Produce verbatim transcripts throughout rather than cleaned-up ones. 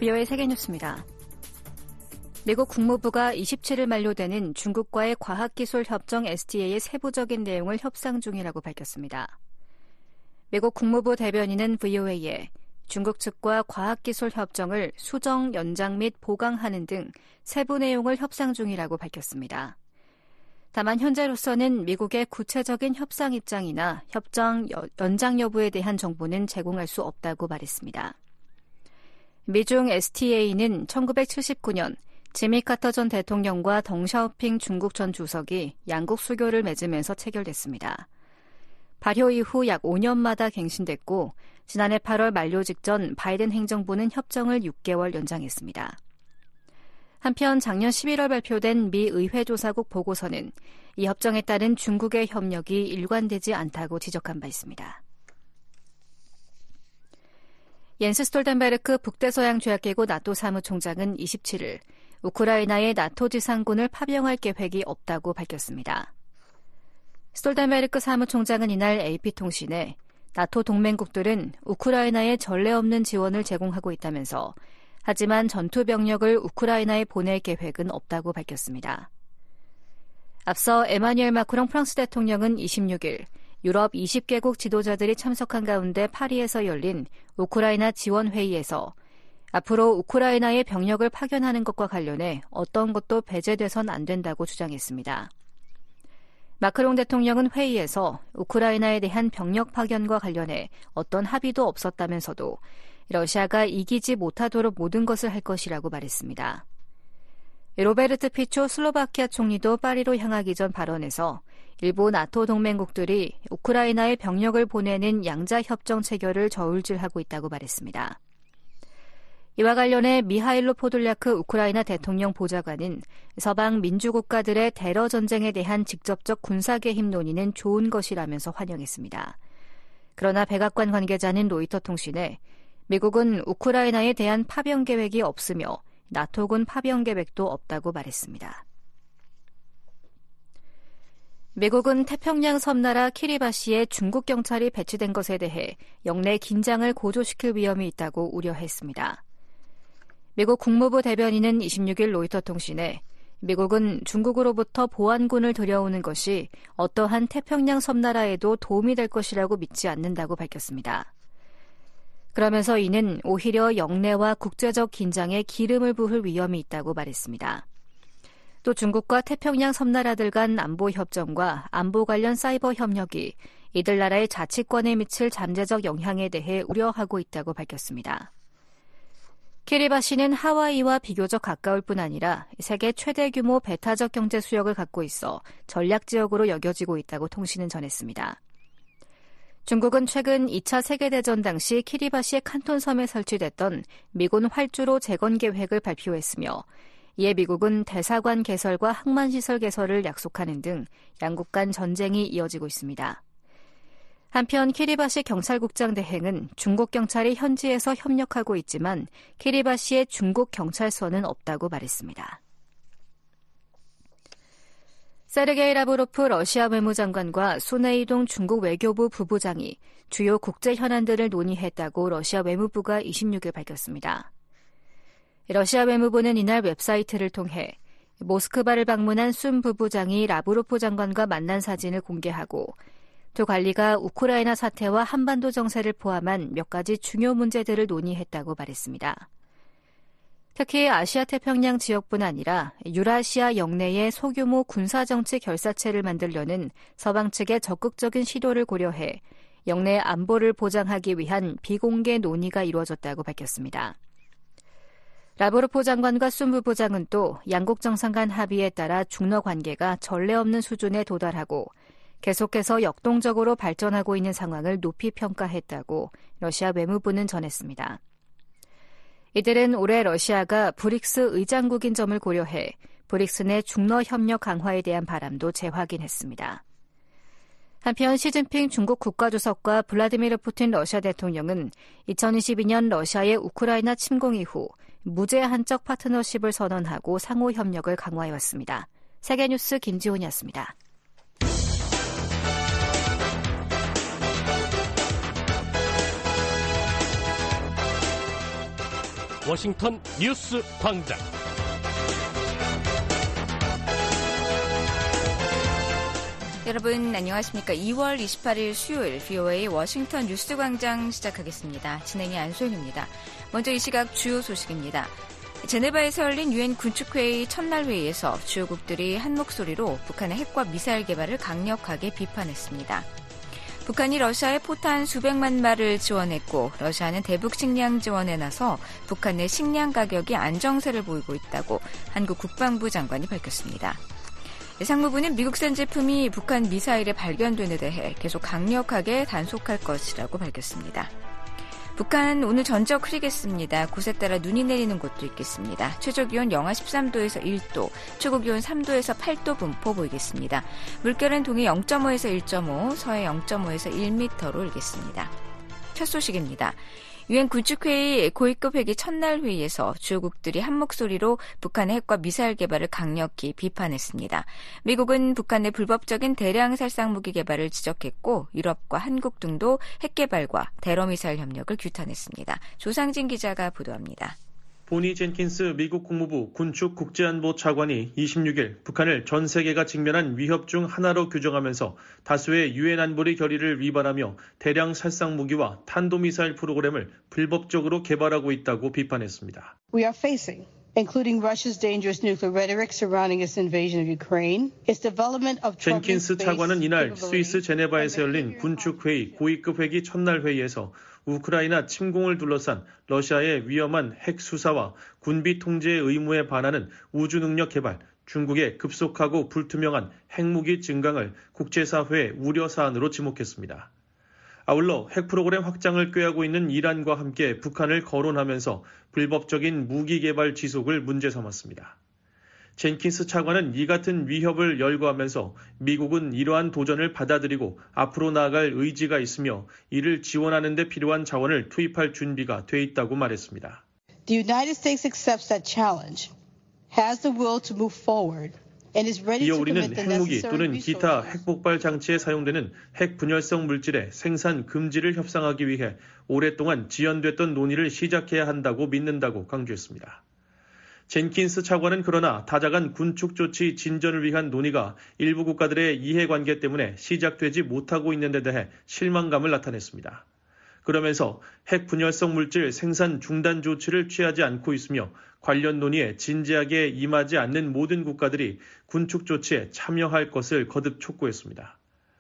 비오에이 세계뉴스입니다. 미국 국무부가 이십칠일 만료되는 중국과의 과학기술협정 에스티에이의 세부적인 내용을 협상 중이라고 밝혔습니다. 미국 국무부 대변인은 브이오에이에 중국 측과 과학기술협정을 수정, 연장 및 보강하는 등 세부 내용을 협상 중이라고 밝혔습니다. 다만 현재로서는 미국의 구체적인 협상 입장이나 협정 연장 여부에 대한 정보는 제공할 수 없다고 말했습니다. 미중 에스티에이는 천구백칠십구년 지미 카터 전 대통령과 덩샤오핑 중국 전 주석이 양국 수교를 맺으면서 체결됐습니다. 발효 이후 약 오 년마다 갱신됐고 지난해 팔월 만료 직전 바이든 행정부는 협정을 육 개월 연장했습니다. 한편 작년 십일월 발표된 미 의회조사국 보고서는 이 협정에 따른 중국의 협력이 일관되지 않다고 지적한 바 있습니다. 옌스 스톨텐베르크 북대서양조약기구 나토 사무총장은 이십칠일 우크라이나의 나토 지상군을 파병할 계획이 없다고 밝혔습니다. 스톨텐베르크 사무총장은 이날 에이피통신에 나토 동맹국들은 우크라이나에 전례 없는 지원을 제공하고 있다면서 하지만 전투 병력을 우크라이나에 보낼 계획은 없다고 밝혔습니다. 앞서 에마뉘엘 마크롱 프랑스 대통령은 이십육일 유럽 이십 개국 지도자들이 참석한 가운데 파리에서 열린 우크라이나 지원 회의에서 앞으로 우크라이나에 병력을 파견하는 것과 관련해 어떤 것도 배제돼선 안 된다고 주장했습니다. 마크롱 대통령은 회의에서 우크라이나에 대한 병력 파견과 관련해 어떤 합의도 없었다면서도 러시아가 이기지 못하도록 모든 것을 할 것이라고 말했습니다. 로베르트 피초 슬로바키아 총리도 파리로 향하기 전 발언에서 일부 나토 동맹국들이 우크라이나에 병력을 보내는 양자협정 체결을 저울질하고 있다고 말했습니다. 이와 관련해 미하일로 포돌랴크 우크라이나 대통령 보좌관은 서방 민주국가들의 테러 전쟁에 대한 직접적 군사 개입 논의는 좋은 것이라면서 환영했습니다. 그러나 백악관 관계자는 로이터 통신에 미국은 우크라이나에 대한 파병 계획이 없으며 나토군 파병 계획도 없다고 말했습니다. 미국은 태평양 섬나라 키리바시에 중국 경찰이 배치된 것에 대해 영내 긴장을 고조시킬 위험이 있다고 우려했습니다. 미국 국무부 대변인은 이십육일 로이터 통신에 미국은 중국으로부터 보안군을 들여오는 것이 어떠한 태평양 섬나라에도 도움이 될 것이라고 믿지 않는다고 밝혔습니다. 그러면서 이는 오히려 영내와 국제적 긴장에 기름을 부을 위험이 있다고 말했습니다. 또 중국과 태평양 섬나라들 간 안보 협정과 안보 관련 사이버 협력이 이들 나라의 자치권에 미칠 잠재적 영향에 대해 우려하고 있다고 밝혔습니다. 키리바시는 하와이와 비교적 가까울 뿐 아니라 세계 최대 규모 배타적 경제 수역을 갖고 있어 전략 지역으로 여겨지고 있다고 통신은 전했습니다. 중국은 최근 이 차 세계대전 당시 키리바시의 칸톤섬에 설치됐던 미군 활주로 재건 계획을 발표했으며 이에 미국은 대사관 개설과 항만시설 개설을 약속하는 등 양국 간 전쟁이 이어지고 있습니다. 한편 키리바시 경찰국장 대행은 중국 경찰이 현지에서 협력하고 있지만 키리바시에 중국 경찰서는 없다고 말했습니다. 세르게이 라브로프 러시아 외무장관과 손해이동 중국 외교부 부부장이 주요 국제 현안들을 논의했다고 러시아 외무부가 이십육일 밝혔습니다. 러시아 외무부는 이날 웹사이트를 통해 모스크바를 방문한 순 부부장이 라브로프 장관과 만난 사진을 공개하고 두 관리가 우크라이나 사태와 한반도 정세를 포함한 몇 가지 중요 문제들을 논의했다고 말했습니다. 특히 아시아 태평양 지역뿐 아니라 유라시아 영내의 소규모 군사정치 결사체를 만들려는 서방 측의 적극적인 시도를 고려해 영내 안보를 보장하기 위한 비공개 논의가 이루어졌다고 밝혔습니다. 라브로프 장관과 순 부부장은 또 양국 정상 간 합의에 따라 중러 관계가 전례 없는 수준에 도달하고 계속해서 역동적으로 발전하고 있는 상황을 높이 평가했다고 러시아 외무부는 전했습니다. 이들은 올해 러시아가 브릭스 의장국인 점을 고려해 브릭스 내 중러 협력 강화에 대한 바람도 재확인했습니다. 한편 시진핑 중국 국가주석과 블라디미르 푸틴 러시아 대통령은 이천이십이년 러시아의 우크라이나 침공 이후 무제한적 파트너십을 선언하고 상호 협력을 강화해왔습니다. 세계뉴스 김지훈이었습니다. 워싱턴 뉴스 광장. 여러분 안녕하십니까. 이월 이십팔일 수요일 브이오에이 워싱턴 뉴스 광장 시작하겠습니다. 진행의 안소영입니다. 먼저 이 시각 주요 소식입니다. 제네바에서 열린 유엔 군축회의 첫날 회의에서 주요국들이 한 목소리로 북한의 핵과 미사일 개발을 강력하게 비판했습니다. 북한이 러시아에 포탄 수백만 마를 지원했고 러시아는 대북 식량 지원에 나서 북한 내 식량 가격이 안정세를 보이고 있다고 한국 국방부 장관이 밝혔습니다. 상무부는 미국산 제품이 북한 미사일에 발견됨에 대해 계속 강력하게 단속할 것이라고 밝혔습니다. 북한 오늘 전적 흐리겠습니다. 곳에 따라 눈이 내리는 곳도 있겠습니다. 최저기온 영하 십삼도에서 일도, 최고기온 삼도에서 팔도 분포 보이겠습니다. 물결은 동해 영점오에서 일점오, 서해 영점오에서 일 미터로 일겠습니다. 첫 소식입니다. 유엔 군축회의 고위급 회기 첫날 회의에서 주요국들이 한 목소리로 북한의 핵과 미사일 개발을 강력히 비판했습니다. 미국은 북한의 불법적인 대량 살상 무기 개발을 지적했고 유럽과 한국 등도 핵 개발과 대러미사일 협력을 규탄했습니다. 조상진 기자가 보도합니다. 보니 젠킨스 미국 국무부 군축 국제안보 차관이 이십육일 북한을 전 세계가 직면한 위협 중 하나로 규정하면서 다수의 유엔 안보리 결의를 위반하며 대량 살상 무기와 탄도미사일 프로그램을 불법적으로 개발하고 있다고 비판했습니다. We are facing, including Russia's dangerous nuclear rhetoric surrounding its invasion of Ukraine, its development of 젠킨스 차관은 이날 스위스 제네바에서 열린 군축회의 고위급 회기 첫날 회의에서 우크라이나 침공을 둘러싼 러시아의 위험한 핵 수사와 군비 통제의 의무에 반하는 우주 능력 개발, 중국의 급속하고 불투명한 핵무기 증강을 국제사회의 우려 사안으로 지목했습니다. 아울러 핵 프로그램 확장을 꾀하고 있는 이란과 함께 북한을 거론하면서 불법적인 무기 개발 지속을 문제 삼았습니다. 젠킨스 차관은 이 같은 위협을 열거하면서 미국은 이러한 도전을 받아들이고 앞으로 나아갈 의지가 있으며 이를 지원하는 데 필요한 자원을 투입할 준비가 돼 있다고 말했습니다. The United States accepts that challenge, has the will to move forward, and is ready 이어 to commit 우리는 the 핵무기 necessary 또는 기타 resources. 핵폭발 장치에 사용되는 핵 분열성 물질의 생산 금지를 협상하기 위해 오랫동안 지연됐던 논의를 시작해야 한다고 믿는다고 강조했습니다. 젠킨스 차관은 그러나 다자간 군축 조치 진전을 위한 논의가 일부 국가들의 이해관계 때문에 시작되지 못하고 있는 데 대해 실망감을 나타냈습니다. 그러면서 핵 분열성 물질 생산 중단 조치를 취하지 않고 있으며 관련 논의에 진지하게 임하지 않는 모든 국가들이 군축 조치에 참여할 것을 거듭 촉구했습니다.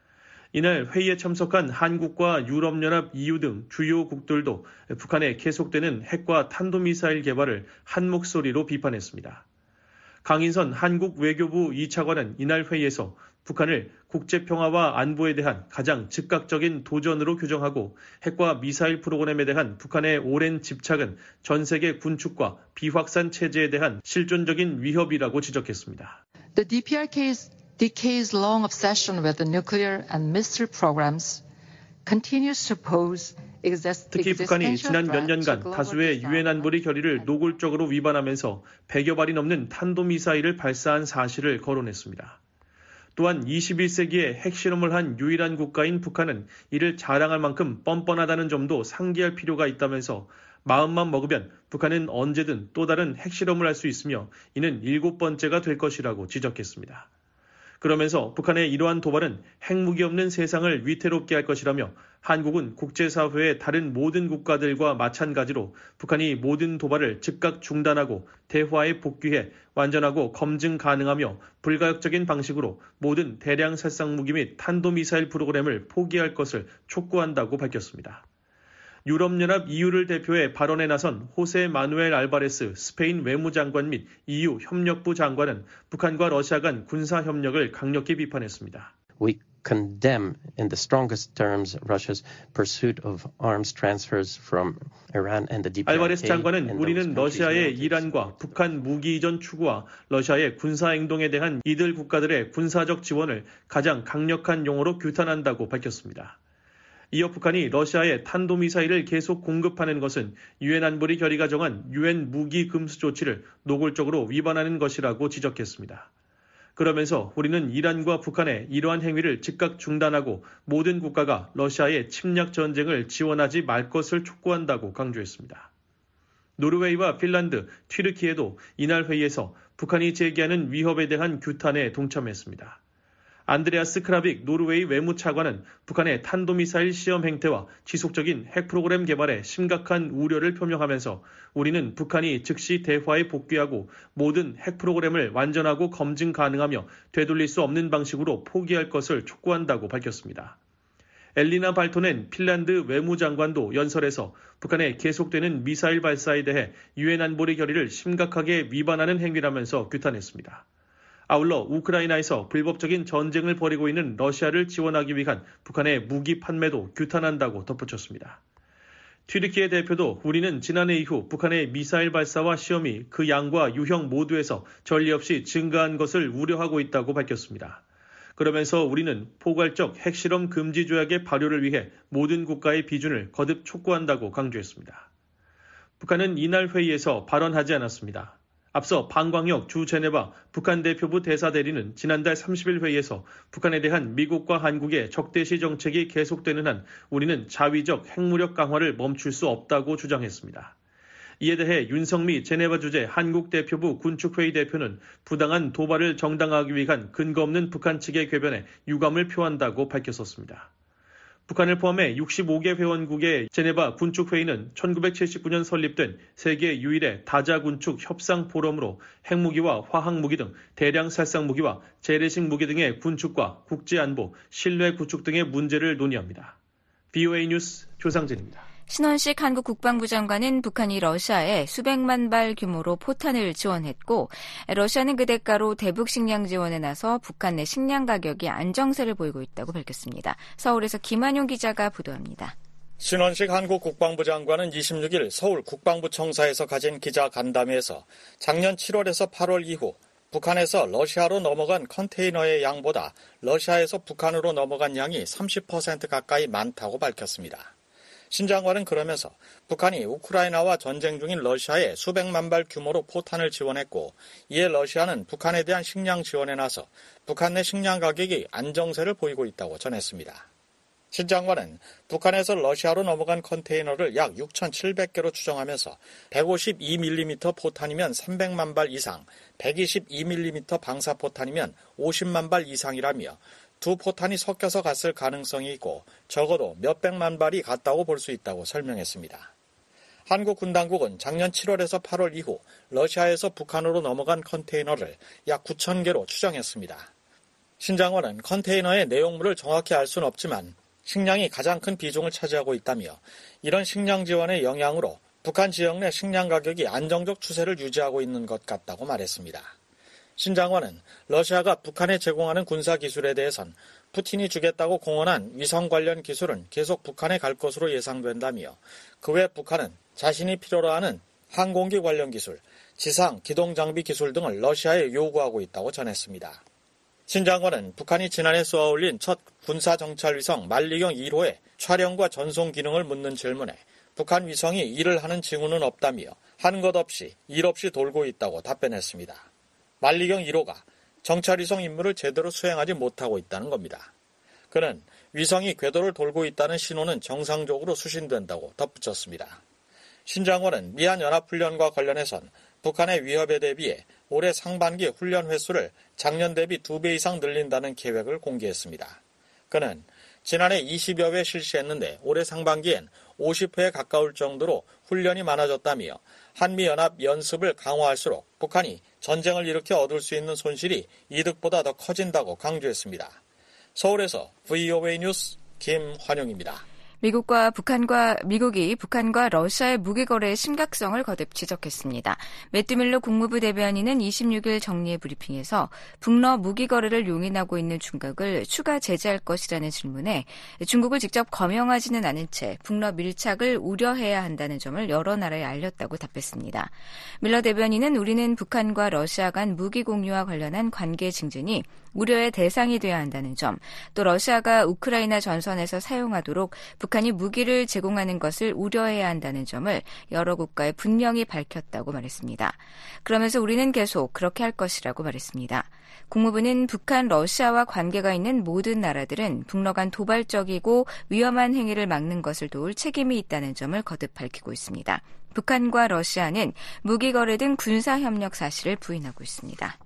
이날 회의에 참석한 한국과 유럽연합 이유 등 주요국들도 북한의 계속되는 핵과 탄도미사일 개발을 한 목소리로 비판했습니다. 강인선 한국 외교부 이 차관은 이날 회의에서 북한을 국제평화와 안보에 대한 가장 즉각적인 도전으로 규정하고 핵과 미사일 프로그램에 대한 북한의 오랜 집착은 전 세계 군축과 비확산 체제에 대한 실존적인 위협이라고 지적했습니다. The 디피알케이's decades-long obsession with the nuclear and missile programs continues to pose 특히 북한이 지난 몇 년간 다수의 유엔 안보리 결의를 노골적으로 위반하면서 백여 발이 넘는 탄도미사일을 발사한 사실을 거론했습니다. 또한 이십일 세기에 핵실험을 한 유일한 국가인 북한은 이를 자랑할 만큼 뻔뻔하다는 점도 상기할 필요가 있다면서 마음만 먹으면 북한은 언제든 또 다른 핵실험을 할 수 있으며 이는 일곱 번째가 될 것이라고 지적했습니다. 그러면서 북한의 이러한 도발은 핵무기 없는 세상을 위태롭게 할 것이라며 한국은 국제사회의 다른 모든 국가들과 마찬가지로 북한이 모든 도발을 즉각 중단하고 대화에 복귀해 완전하고 검증 가능하며 불가역적인 방식으로 모든 대량 살상 무기 및 탄도미사일 프로그램을 포기할 것을 촉구한다고 밝혔습니다. 유럽연합 이유를 대표해 발언에 나선 호세 마누엘 알바레스 스페인 외무장관 및 이유 협력부 장관은 북한과 러시아 간 군사협력을 강력히 비판했습니다. We condemn in the strongest terms Russia's pursuit of arms transfers from Iran and the 디피알케이. 알바레스 장관은 우리는 러시아의 이란과 북한 무기 이전 추구와 러시아의 군사 행동에 대한 이들 국가들의 군사적 지원을 가장 강력한 용어로 규탄한다고 밝혔습니다. 이어 북한이 러시아에 탄도미사일을 계속 공급하는 것은 유엔 안보리 결의가 정한 유엔 무기 금수 조치를 노골적으로 위반하는 것이라고 지적했습니다. 그러면서 우리는 이란과 북한의 이러한 행위를 즉각 중단하고 모든 국가가 러시아의 침략 전쟁을 지원하지 말 것을 촉구한다고 강조했습니다. 노르웨이와 핀란드, 튀르키예도 이날 회의에서 북한이 제기하는 위협에 대한 규탄에 동참했습니다. 안드레아스 크라빅 노르웨이 외무차관은 북한의 탄도미사일 시험 행태와 지속적인 핵 프로그램 개발에 심각한 우려를 표명하면서 우리는 북한이 즉시 대화에 복귀하고 모든 핵 프로그램을 완전하고 검증 가능하며 되돌릴 수 없는 방식으로 포기할 것을 촉구한다고 밝혔습니다. 엘리나 발토넨 핀란드 외무장관도 연설에서 북한의 계속되는 미사일 발사에 대해 유엔 안보리 결의를 심각하게 위반하는 행위라면서 규탄했습니다. 아울러 우크라이나에서 불법적인 전쟁을 벌이고 있는 러시아를 지원하기 위한 북한의 무기 판매도 규탄한다고 덧붙였습니다. 튀르키예 대표도 우리는 지난해 이후 북한의 미사일 발사와 시험이 그 양과 유형 모두에서 전례 없이 증가한 것을 우려하고 있다고 밝혔습니다. 그러면서 우리는 포괄적 핵실험 금지 조약의 발효를 위해 모든 국가의 비준을 거듭 촉구한다고 강조했습니다. 북한은 이날 회의에서 발언하지 않았습니다. 앞서 방광혁 주 제네바 북한 대표부 대사대리는 지난달 삼십일 회의에서 북한에 대한 미국과 한국의 적대시 정책이 계속되는 한 우리는 자위적 핵무력 강화를 멈출 수 없다고 주장했습니다. 이에 대해 윤석미 제네바 주재 한국 대표부 군축회의 대표는 부당한 도발을 정당화하기 위한 근거 없는 북한 측의 궤변에 유감을 표한다고 밝혔었습니다. 북한을 포함해 육십오 개 회원국의 제네바 군축회의는 천구백칠십구 년 설립된 세계 유일의 다자군축 협상 포럼으로 핵무기와 화학무기 등 대량 살상무기와 재래식 무기 등의 군축과 국제안보, 신뢰 구축 등의 문제를 논의합니다. 브이오에이 뉴스 조상진입니다. 신원식 한국 국방부 장관은 북한이 러시아에 수백만 발 규모로 포탄을 지원했고 러시아는 그 대가로 대북 식량 지원에 나서 북한 내 식량 가격이 안정세를 보이고 있다고 밝혔습니다. 서울에서 김한용 기자가 보도합니다. 신원식 한국 국방부 장관은 이십육 일 서울 국방부청사에서 가진 기자 간담회에서 작년 칠월에서 팔월 이후 북한에서 러시아로 넘어간 컨테이너의 양보다 러시아에서 북한으로 넘어간 양이 삼십 퍼센트 가까이 많다고 밝혔습니다. 신 장관은 그러면서 북한이 우크라이나와 전쟁 중인 러시아에 수백만 발 규모로 포탄을 지원했고 이에 러시아는 북한에 대한 식량 지원에 나서 북한 내 식량 가격이 안정세를 보이고 있다고 전했습니다. 신 장관은 북한에서 러시아로 넘어간 컨테이너를 약 육천칠백 개로 추정하면서 백오십이 밀리미터 포탄이면 삼백만 발 이상, 백이십이 밀리미터 방사포탄이면 오십만 발 이상이라며 두 포탄이 섞여서 갔을 가능성이 있고 적어도 몇백만 발이 갔다고 볼 수 있다고 설명했습니다. 한국 군 당국은 작년 칠월에서 팔월 이후 러시아에서 북한으로 넘어간 컨테이너를 약 구천 개로 추정했습니다. 신 장관은 컨테이너의 내용물을 정확히 알 수는 없지만 식량이 가장 큰 비중을 차지하고 있다며 이런 식량 지원의 영향으로 북한 지역 내 식량 가격이 안정적 추세를 유지하고 있는 것 같다고 말했습니다. 신 장관은 러시아가 북한에 제공하는 군사기술에 대해선 푸틴이 주겠다고 공언한 위성 관련 기술은 계속 북한에 갈 것으로 예상된다며 그 외 북한은 자신이 필요로 하는 항공기 관련 기술, 지상 기동장비 기술 등을 러시아에 요구하고 있다고 전했습니다. 신 장관은 북한이 지난해 쏘아 올린 첫 군사정찰위성 만리경 일 호의 촬영과 전송 기능을 묻는 질문에 북한 위성이 일을 하는 징후는 없다며 한 것 없이 일 없이 돌고 있다고 답변했습니다. 만리경 일 호가 정찰위성 임무를 제대로 수행하지 못하고 있다는 겁니다. 그는 위성이 궤도를 돌고 있다는 신호는 정상적으로 수신된다고 덧붙였습니다. 신 장관은 미한연합훈련과 관련해선 북한의 위협에 대비해 올해 상반기 훈련 횟수를 작년 대비 두 배 이상 늘린다는 계획을 공개했습니다. 그는 지난해 이십여 회 실시했는데 올해 상반기엔 오십 회에 가까울 정도로 훈련이 많아졌다며 한미연합 연습을 강화할수록 북한이 전쟁을 일으켜 얻을 수 있는 손실이 이득보다 더 커진다고 강조했습니다. 서울에서 브이오에이 뉴스 김환용입니다. 미국과 북한과 미국이 북한과 러시아의 무기 거래의 심각성을 거듭 지적했습니다. 매튜 밀러 국무부 대변인은 이십육 일 정례 브리핑에서 북러 무기 거래를 용인하고 있는 중국을 추가 제재할 것이라는 질문에 중국을 직접 거명하지는 않은 채 북러 밀착을 우려해야 한다는 점을 여러 나라에 알렸다고 답했습니다. 밀러 대변인은 우리는 북한과 러시아 간 무기 공유와 관련한 관계 증진이 우려의 대상이 돼야 한다는 점, 또 러시아가 우크라이나 전선에서 사용하도록 북한 북한이 무기를 제공하는 것을 우려해야 한다는 점을 여러 국가에 분명히 밝혔다고 말했습니다. 그러면서 우리는 계속 그렇게 할 것이라고 말했습니다. 국무부는 북한, 러시아와 관계가 있는 모든 나라들은 북러 간 도발적이고 위험한 행위를 막는 것을 도울 책임이 있다는 점을 거듭 밝히고 있습니다. 북한과 러시아는 무기 거래 등 군사 협력 사실을 부인하고 있습니다.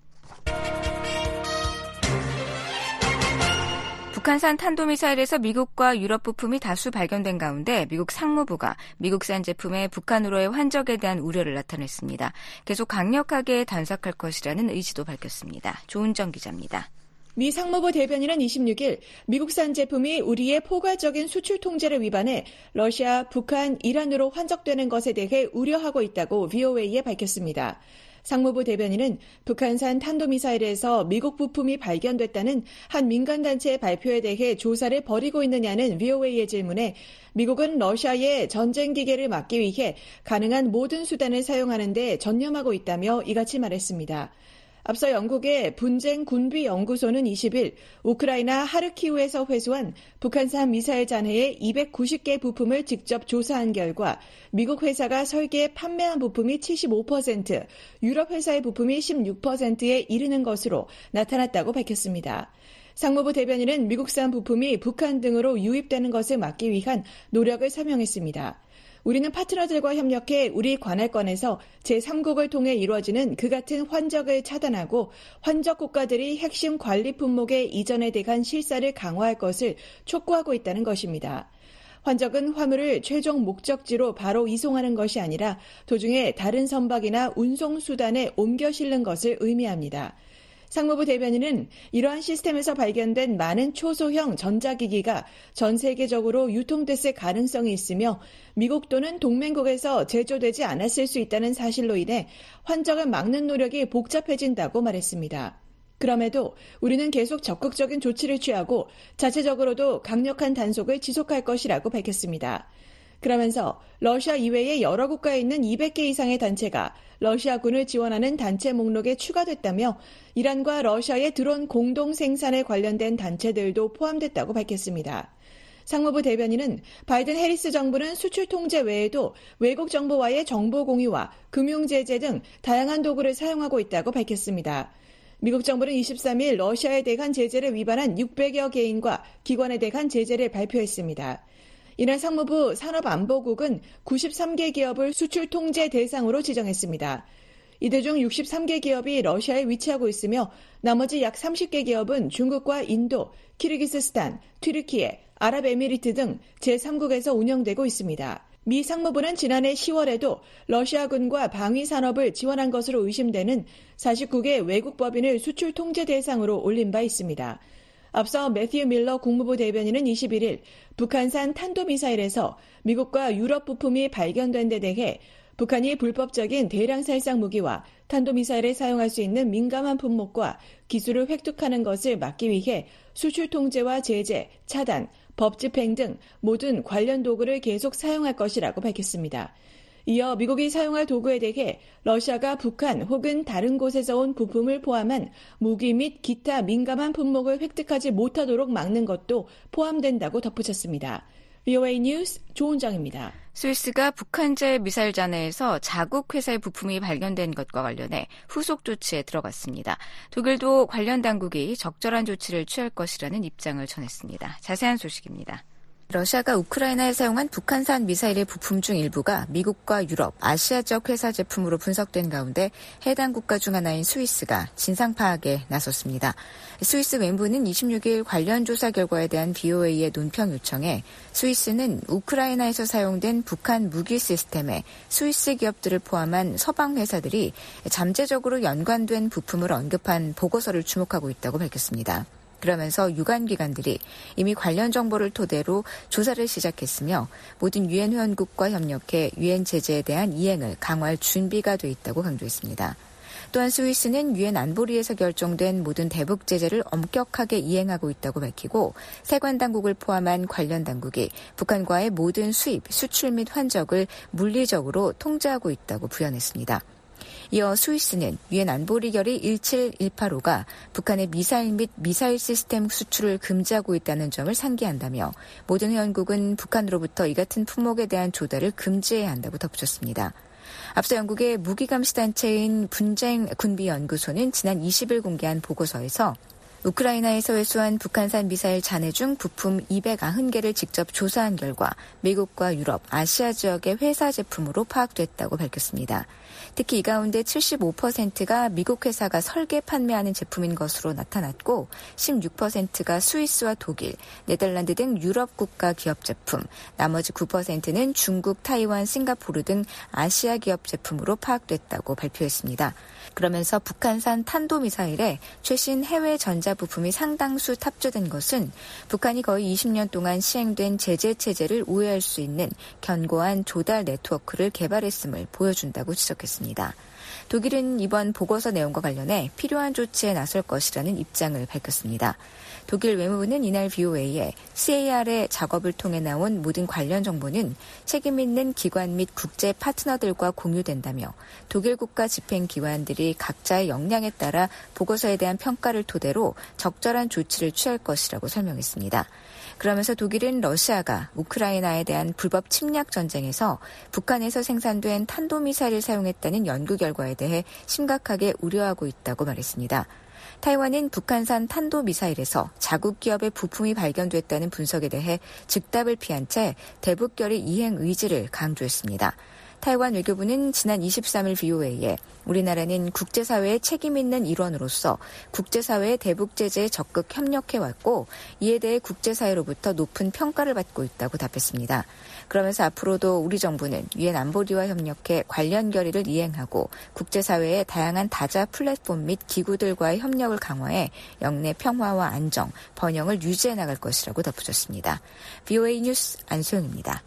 북한산 탄도미사일에서 미국과 유럽 부품이 다수 발견된 가운데 미국 상무부가 미국산 제품의 북한으로의 환적에 대한 우려를 나타냈습니다. 계속 강력하게 단속할 것이라는 의지도 밝혔습니다. 조은정 기자입니다. 미 상무부 대변인은 이십육일 미국산 제품이 우리의 포괄적인 수출 통제를 위반해 러시아, 북한, 이란으로 환적되는 것에 대해 우려하고 있다고 브이오에이에 밝혔습니다. 상무부 대변인은 북한산 탄도미사일에서 미국 부품이 발견됐다는 한 민간단체의 발표에 대해 조사를 벌이고 있느냐는 브이오에이의 질문에 미국은 러시아의 전쟁 기계를 막기 위해 가능한 모든 수단을 사용하는 데 전념하고 있다며 이같이 말했습니다. 앞서 영국의 분쟁 군비 연구소는 이십일 우크라이나 하르키우에서 회수한 북한산 미사일 잔해의 이백구십 개 부품을 직접 조사한 결과 미국 회사가 설계해 판매한 부품이 칠십오 퍼센트, 유럽 회사의 부품이 십육 퍼센트에 이르는 것으로 나타났다고 밝혔습니다. 상무부 대변인은 미국산 부품이 북한 등으로 유입되는 것을 막기 위한 노력을 설명했습니다. 우리는 파트너들과 협력해 우리 관할권에서 제삼국을 통해 이루어지는 그 같은 환적을 차단하고 환적 국가들이 핵심 관리 품목의 이전에 대한 실사를 강화할 것을 촉구하고 있다는 것입니다. 환적은 화물을 최종 목적지로 바로 이송하는 것이 아니라 도중에 다른 선박이나 운송 수단에 옮겨 실는 것을 의미합니다. 상무부 대변인은 이러한 시스템에서 발견된 많은 초소형 전자기기가 전 세계적으로 유통됐을 가능성이 있으며 미국 또는 동맹국에서 제조되지 않았을 수 있다는 사실로 인해 환적을 막는 노력이 복잡해진다고 말했습니다. 그럼에도 우리는 계속 적극적인 조치를 취하고 자체적으로도 강력한 단속을 지속할 것이라고 밝혔습니다. 그러면서 러시아 이외의 여러 국가에 있는 이백 개 이상의 단체가 러시아군을 지원하는 단체 목록에 추가됐다며 이란과 러시아의 드론 공동 생산에 관련된 단체들도 포함됐다고 밝혔습니다. 상무부 대변인은 바이든 해리스 정부는 수출 통제 외에도 외국 정보와의 정보 공유와 금융 제재 등 다양한 도구를 사용하고 있다고 밝혔습니다. 미국 정부는 이십삼일 러시아에 대한 제재를 위반한 육백여 개인과 기관에 대한 제재를 발표했습니다. 이날 상무부 산업안보국은 구십삼 개 기업을 수출 통제 대상으로 지정했습니다. 이들 중 육십삼 개 기업이 러시아에 위치하고 있으며 나머지 약 삼십 개 기업은 중국과 인도, 키르기스스탄, 튀르키예, 아랍에미리트 등 제삼국에서 운영되고 있습니다. 미 상무부는 지난해 시월에도 러시아군과 방위 산업을 지원한 것으로 의심되는 사십구 개 외국 법인을 수출 통제 대상으로 올린 바 있습니다. 앞서 매튜 밀러 국무부 대변인은 이십일일 북한산 탄도미사일에서 미국과 유럽 부품이 발견된 데 대해 북한이 불법적인 대량 살상 무기와 탄도미사일에 사용할 수 있는 민감한 품목과 기술을 획득하는 것을 막기 위해 수출 통제와 제재, 차단, 법 집행 등 모든 관련 도구를 계속 사용할 것이라고 밝혔습니다. 이어 미국이 사용할 도구에 대해 러시아가 북한 혹은 다른 곳에서 온 부품을 포함한 무기 및 기타 민감한 품목을 획득하지 못하도록 막는 것도 포함된다고 덧붙였습니다. 브이오에이 뉴스 조은정입니다. 스위스가 북한제 미사일 잔해에서 자국 회사의 부품이 발견된 것과 관련해 후속 조치에 들어갔습니다. 독일도 관련 당국이 적절한 조치를 취할 것이라는 입장을 전했습니다. 자세한 소식입니다. 러시아가 우크라이나에 사용한 북한산 미사일의 부품 중 일부가 미국과 유럽, 아시아 지역 회사 제품으로 분석된 가운데 해당 국가 중 하나인 스위스가 진상 파악에 나섰습니다. 스위스 외무부는 이십육일 관련 조사 결과에 대한 브이오에이의 논평 요청에 스위스는 우크라이나에서 사용된 북한 무기 시스템에 스위스 기업들을 포함한 서방 회사들이 잠재적으로 연관된 부품을 언급한 보고서를 주목하고 있다고 밝혔습니다. 그러면서 유관기관들이 이미 관련 정보를 토대로 조사를 시작했으며 모든 유엔 회원국과 협력해 유엔 제재에 대한 이행을 강화할 준비가 돼 있다고 강조했습니다. 또한 스위스는 유엔 안보리에서 결정된 모든 대북 제재를 엄격하게 이행하고 있다고 밝히고 세관 당국을 포함한 관련 당국이 북한과의 모든 수입, 수출 및 환적을 물리적으로 통제하고 있다고 부연했습니다. 이어 스위스는 유엔 안보리 결의 일칠일팔오가 북한의 미사일 및 미사일 시스템 수출을 금지하고 있다는 점을 상기한다며 모든 회원국은 북한으로부터 이 같은 품목에 대한 조달을 금지해야 한다고 덧붙였습니다. 앞서 영국의 무기감시단체인 분쟁 군비연구소는 지난 이십 일 공개한 보고서에서 우크라이나에서 회수한 북한산 미사일 잔해 중 부품 이백구십 개를 직접 조사한 결과 미국과 유럽, 아시아 지역의 회사 제품으로 파악됐다고 밝혔습니다. 특히 이 가운데 칠십오 퍼센트가 미국 회사가 설계 판매하는 제품인 것으로 나타났고 십육 퍼센트가 스위스와 독일, 네덜란드 등 유럽 국가 기업 제품, 나머지 구 퍼센트는 중국, 타이완, 싱가포르 등 아시아 기업 제품으로 파악됐다고 발표했습니다. 그러면서 북한산 탄도미사일에 최신 해외 전자부품이 상당수 탑재된 것은 북한이 거의 이십 년 동안 시행된 제재 체제를 우회할 수 있는 견고한 조달 네트워크를 개발했음을 보여준다고 지적했습니다. 독일은 이번 보고서 내용과 관련해 필요한 조치에 나설 것이라는 입장을 밝혔습니다. 독일 외무부는 이날 브이오에이에 씨에이알의 작업을 통해 나온 모든 관련 정보는 책임 있는 기관 및 국제 파트너들과 공유된다며 독일 국가 집행기관들이 각자의 역량에 따라 보고서에 대한 평가를 토대로 적절한 조치를 취할 것이라고 설명했습니다. 그러면서 독일은 러시아가 우크라이나에 대한 불법 침략 전쟁에서 북한에서 생산된 탄도미사일을 사용했다는 연구 결과에 대해 심각하게 우려하고 있다고 말했습니다. 타이완은 북한산 탄도미사일에서 자국 기업의 부품이 발견됐다는 분석에 대해 즉답을 피한 채 대북결의 이행 의지를 강조했습니다. 타이완 외교부는 지난 이십삼 일 브이오에이에 우리나라는 국제사회의 책임 있는 일원으로서 국제사회의 대북 제재에 적극 협력해왔고 이에 대해 국제사회로부터 높은 평가를 받고 있다고 답했습니다. 그러면서 앞으로도 우리 정부는 유엔 안보리와 협력해 관련 결의를 이행하고 국제사회의 다양한 다자 플랫폼 및 기구들과의 협력을 강화해 영내 평화와 안정, 번영을 유지해 나갈 것이라고 덧붙였습니다. 브이오에이 뉴스 안소영입니다.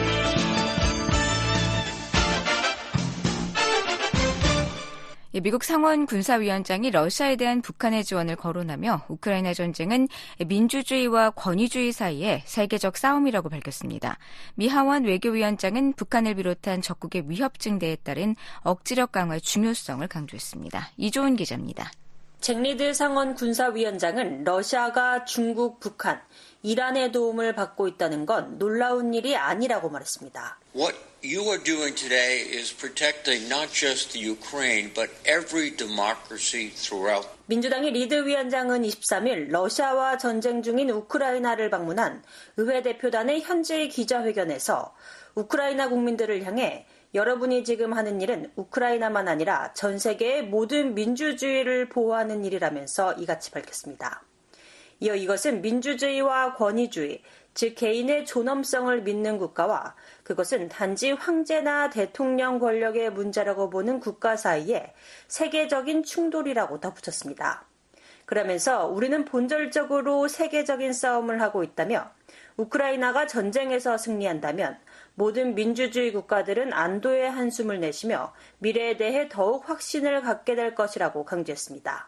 미국 상원 군사위원장이 러시아에 대한 북한의 지원을 거론하며 우크라이나 전쟁은 민주주의와 권위주의 사이의 세계적 싸움이라고 밝혔습니다. 미 하원 외교위원장은 북한을 비롯한 적국의 위협 증대에 따른 억지력 강화의 중요성을 강조했습니다. 이조은 기자입니다. 잭 리드 상원 군사위원장은 러시아가 중국, 북한, 이란의 도움을 받고 있다는 건 놀라운 일이 아니라고 말했습니다. What you are doing today is protecting not just the Ukraine, but every democracy throughout. 민주당의 리드 위원장은 이십삼 일 러시아와 전쟁 중인 우크라이나를 방문한 의회 대표단의 현지 기자회견에서 우크라이나 국민들을 향해 여러분이 지금 하는 일은 우크라이나만 아니라 전 세계의 모든 민주주의를 보호하는 일이라면서 이같이 밝혔습니다. 이어 이것은 민주주의와 권위주의, 즉 개인의 존엄성을 믿는 국가와 그것은 단지 황제나 대통령 권력의 문제라고 보는 국가 사이에 세계적인 충돌이라고 덧붙였습니다. 그러면서 우리는 본질적으로 세계적인 싸움을 하고 있다며 우크라이나가 전쟁에서 승리한다면 모든 민주주의 국가들은 안도의 한숨을 내쉬며 미래에 대해 더욱 확신을 갖게 될 것이라고 강조했습니다.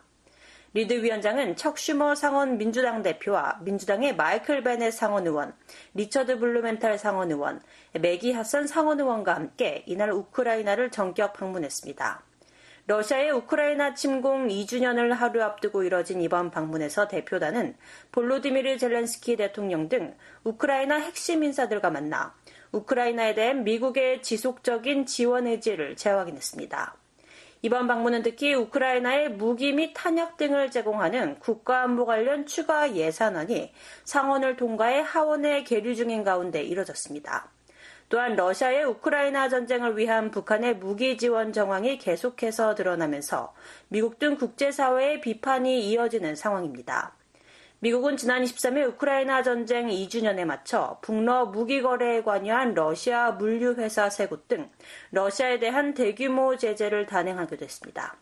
리드 위원장은 척 슈머 상원 민주당 대표와 민주당의 마이클 베넷 상원 의원, 리처드 블루멘탈 상원 의원, 매기 하선 상원 의원과 함께 이날 우크라이나를 전격 방문했습니다. 러시아의 우크라이나 침공 이 주년을 하루 앞두고 이뤄진 이번 방문에서 대표단은 볼로디미르 젤렌스키 대통령 등 우크라이나 핵심 인사들과 만나 우크라이나에 대한 미국의 지속적인 지원 의지를 재확인했습니다. 이번 방문은 특히 우크라이나에 무기 및 탄약 등을 제공하는 국가안보 관련 추가 예산안이 상원을 통과해 하원에 계류 중인 가운데 이뤄졌습니다. 또한 러시아의 우크라이나 전쟁을 위한 북한의 무기 지원 정황이 계속해서 드러나면서 미국 등 국제사회의 비판이 이어지는 상황입니다. 미국은 지난 이십삼 일 우크라이나 전쟁 이 주년에 맞춰 북러 무기 거래에 관여한 러시아 물류회사 세 곳 등 러시아에 대한 대규모 제재를 단행하기도 했습니다.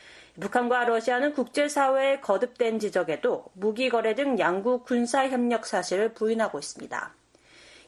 북한과 러시아는 국제사회의 거듭된 지적에도 무기 거래 등 양국 군사협력 사실을 부인하고 있습니다.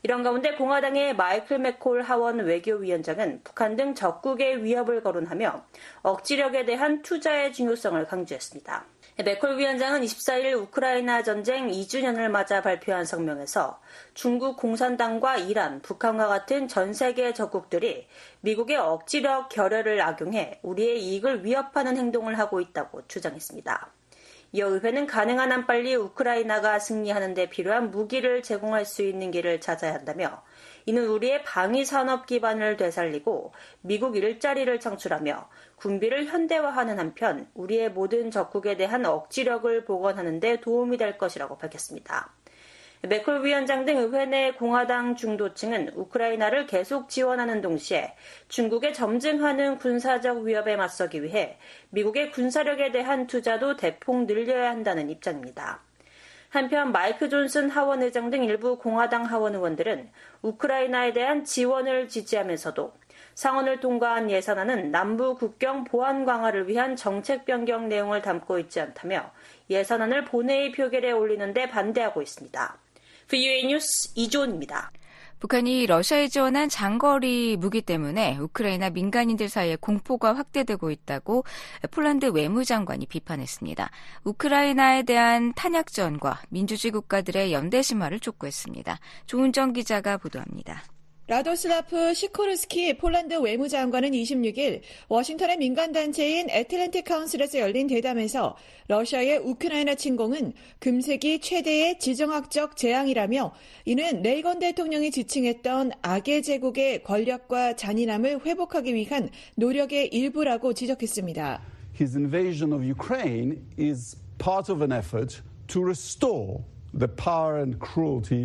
이런 가운데 공화당의 마이클 맥콜 하원 외교위원장은 북한 등 적국의 위협을 거론하며 억지력에 대한 투자의 중요성을 강조했습니다. 맥콜 위원장은 이십사일 우크라이나 전쟁 이 주년을 맞아 발표한 성명에서 중국 공산당과 이란, 북한과 같은 전 세계 적국들이 미국의 억지력 결여를 악용해 우리의 이익을 위협하는 행동을 하고 있다고 주장했습니다. 이어 의회는 가능한 한 빨리 우크라이나가 승리하는 데 필요한 무기를 제공할 수 있는 길을 찾아야 한다며 이는 우리의 방위 산업 기반을 되살리고 미국 일자리를 창출하며 군비를 현대화하는 한편 우리의 모든 적국에 대한 억지력을 복원하는 데 도움이 될 것이라고 밝혔습니다. 맥콜 위원장 등 의회 내 공화당 중도층은 우크라이나를 계속 지원하는 동시에 중국의 점증하는 군사적 위협에 맞서기 위해 미국의 군사력에 대한 투자도 대폭 늘려야 한다는 입장입니다. 한편 마이크 존슨 하원 의장 등 일부 공화당 하원 의원들은 우크라이나에 대한 지원을 지지하면서도 상원을 통과한 예산안은 남부 국경 보안 강화를 위한 정책 변경 내용을 담고 있지 않다며 예산안을 본회의 표결에 올리는 데 반대하고 있습니다. 브이오에이 뉴스 이주원입니다. 북한이 러시아에 지원한 장거리 무기 때문에 우크라이나 민간인들 사이에 공포가 확대되고 있다고 폴란드 외무장관이 비판했습니다. 우크라이나에 대한 탄약전과 민주주의 국가들의 연대 심화를 촉구했습니다. 조은정 기자가 보도합니다. 라도슬라프 시코르스키 폴란드 외무장관은 이십육일 워싱턴의 민간단체인 애틀랜틱 카운슬에서 열린 대담에서 러시아의 우크라이나 침공은 금세기 최대의 지정학적 재앙이라며 이는 레이건 대통령이 지칭했던 악의 제국의 권력과 잔인함을 회복하기 위한 노력의 일부라고 지적했습니다. His invasion of Ukraine is part of an effort to restore the power and cruelty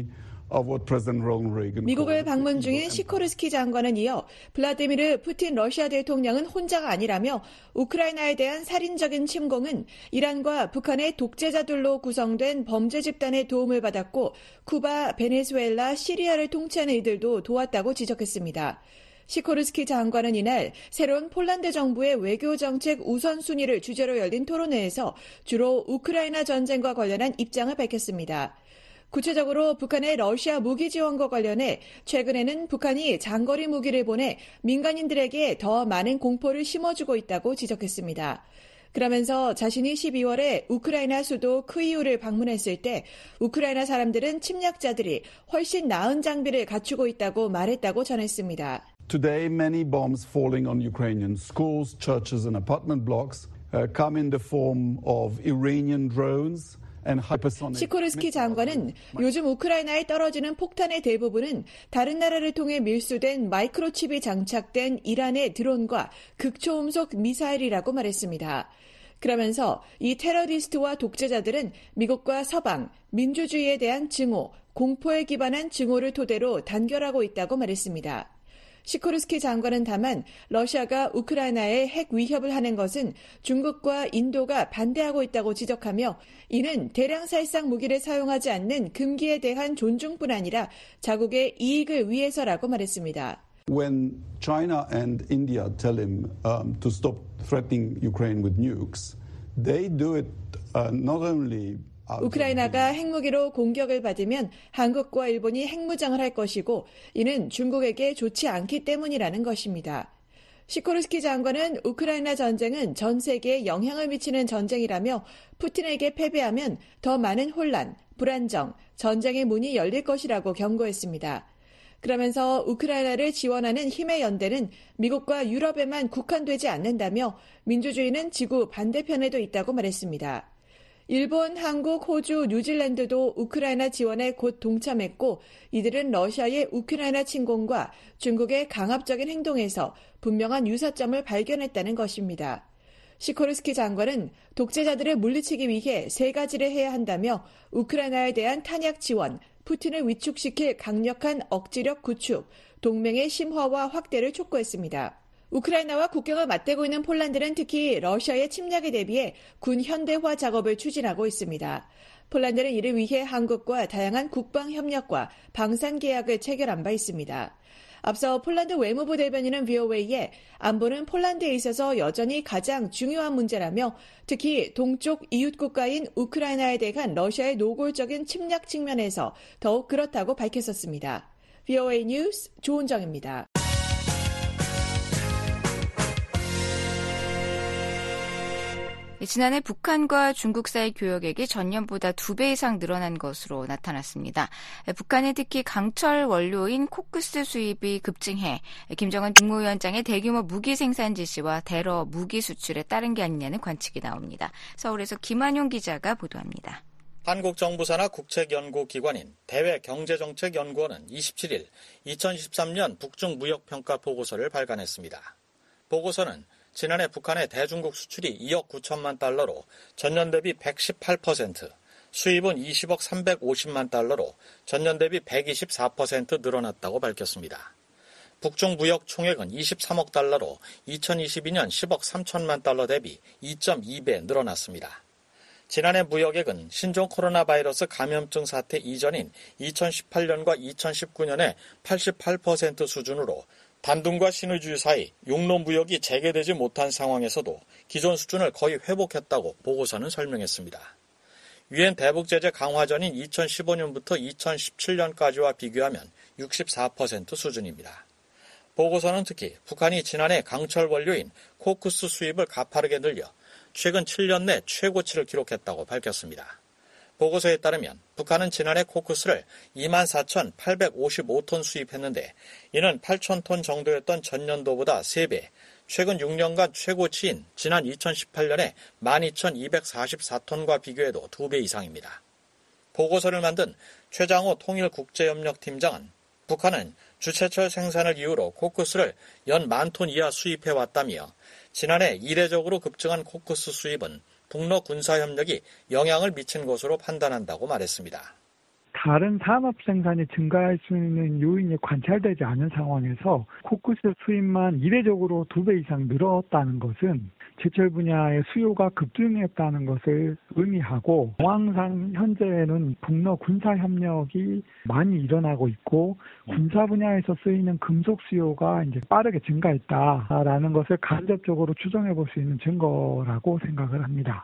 미국을 방문 중인 시코르스키 장관은 이어 블라디미르 푸틴 러시아 대통령은 혼자가 아니라며 우크라이나에 대한 살인적인 침공은 이란과 북한의 독재자들로 구성된 범죄 집단의 도움을 받았고 쿠바, 베네수엘라, 시리아를 통치하는 이들도 도왔다고 지적했습니다. 시코르스키 장관은 이날 새로운 폴란드 정부의 외교정책 우선순위를 주제로 열린 토론회에서 주로 우크라이나 전쟁과 관련한 입장을 밝혔습니다. 구체적으로 북한의 러시아 무기 지원과 관련해 최근에는 북한이 장거리 무기를 보내 민간인들에게 더 많은 공포를 심어주고 있다고 지적했습니다. 그러면서 자신이 십이월에 우크라이나 수도 크이우를 방문했을 때 우크라이나 사람들은 침략자들이 훨씬 나은 장비를 갖추고 있다고 말했다고 전했습니다. Today, many bombs falling on Ukrainian schools, churches and apartment blocks uh, come in the form of Iranian drones. 시코르스키 장관은 요즘 우크라이나에 떨어지는 폭탄의 대부분은 다른 나라를 통해 밀수된 마이크로칩이 장착된 이란의 드론과 극초음속 미사일이라고 말했습니다. 그러면서 이 테러리스트와 독재자들은 미국과 서방, 민주주의에 대한 증오, 공포에 기반한 증오를 토대로 단결하고 있다고 말했습니다. 시코르스키 장관은 다만 러시아가 우크라이나에 핵 위협을 하는 것은 중국과 인도가 반대하고 있다고 지적하며 이는 대량 살상 무기를 사용하지 않는 금기에 대한 존중뿐 아니라 자국의 이익을 위해서라고 말했습니다. When China and India tell him um, to stop threatening Ukraine with nukes, they do it uh, not only 우크라이나가 핵무기로 공격을 받으면 한국과 일본이 핵무장을 할 것이고 이는 중국에게 좋지 않기 때문이라는 것입니다. 시코르스키 장관은 우크라이나 전쟁은 전 세계에 영향을 미치는 전쟁이라며 푸틴에게 패배하면 더 많은 혼란, 불안정, 전쟁의 문이 열릴 것이라고 경고했습니다. 그러면서 우크라이나를 지원하는 힘의 연대는 미국과 유럽에만 국한되지 않는다며 민주주의는 지구 반대편에도 있다고 말했습니다. 일본, 한국, 호주, 뉴질랜드도 우크라이나 지원에 곧 동참했고 이들은 러시아의 우크라이나 침공과 중국의 강압적인 행동에서 분명한 유사점을 발견했다는 것입니다. 시코르스키 장관은 독재자들을 물리치기 위해 세 가지를 해야 한다며 우크라이나에 대한 탄약 지원, 푸틴을 위축시킬 강력한 억지력 구축, 동맹의 심화와 확대를 촉구했습니다. 우크라이나와 국경을 맞대고 있는 폴란드는 특히 러시아의 침략에 대비해 군 현대화 작업을 추진하고 있습니다. 폴란드는 이를 위해 한국과 다양한 국방 협력과 방산 계약을 체결한 바 있습니다. 앞서 폴란드 외무부 대변인은 브이오에이에 안보는 폴란드에 있어서 여전히 가장 중요한 문제라며 특히 동쪽 이웃 국가인 우크라이나에 대한 러시아의 노골적인 침략 측면에서 더욱 그렇다고 밝혔었습니다. 브이오에이 뉴스 조은정입니다. 지난해 북한과 중국 사이 교역액이 전년보다 두 배 이상 늘어난 것으로 나타났습니다. 북한은 특히 강철 원료인 코크스 수입이 급증해 김정은 국무위원장의 대규모 무기 생산 지시와 대러 무기 수출에 따른 게 아니냐는 관측이 나옵니다. 서울에서 김한용 기자가 보도합니다. 한국 정부 산하 국책연구기관인 대외경제정책연구원은 이십칠일 이천이십삼 년 북중 무역평가 보고서를 발간했습니다. 보고서는 지난해 북한의 대중국 수출이 이억 구천만 달러로 전년 대비 백십팔 퍼센트, 수입은 이십억 삼백오십만 달러로 전년 대비 백이십사 퍼센트 늘어났다고 밝혔습니다. 북중 무역 총액은 이십삼억 달러로 이천이십이 년 십억 삼천만 달러 대비 이 점 이 배 늘어났습니다. 지난해 무역액은 신종 코로나 바이러스 감염증 사태 이전인 이천십팔 년과 이천십구 년의 팔십팔 퍼센트 수준으로 반둥과 신의주의 사이 용로 무역이 재개되지 못한 상황에서도 기존 수준을 거의 회복했다고 보고서는 설명했습니다. 유엔 대북 제재 강화 전인 이천십오 년부터 이천십칠 년까지와 비교하면 육십사 퍼센트 수준입니다. 보고서는 특히 북한이 지난해 강철 원료인 코크스 수입을 가파르게 늘려 최근 칠 년 내 최고치를 기록했다고 밝혔습니다. 보고서에 따르면 북한은 지난해 코크스를 이만 사천팔백오십오 톤 수입했는데 이는 팔천 톤 정도였던 전년도보다 세 배, 최근 육 년간 최고치인 지난 이천십팔 년에 만 이천이백사십사 톤과 비교해도 두 배 이상입니다. 보고서를 만든 최장호 통일국제협력팀장은 북한은 주체철 생산을 이유로 코크스를 연 만 톤 이하 수입해왔다며 지난해 이례적으로 급증한 코크스 수입은 북러 군사협력이 영향을 미친 것으로 판단한다고 말했습니다. 다른 산업 생산이 증가할 수 있는 요인이 관찰되지 않은 상황에서 코크스 수입만 이례적으로 두 배 이상 늘었다는 것은 제철 분야의 수요가 급증했다는 것을 의미하고 상황상 현재는 북러 군사협력이 많이 일어나고 있고 군사 분야에서 쓰이는 금속 수요가 이제 빠르게 증가했다라는 것을 간접적으로 추정해 볼 수 있는 증거라고 생각을 합니다.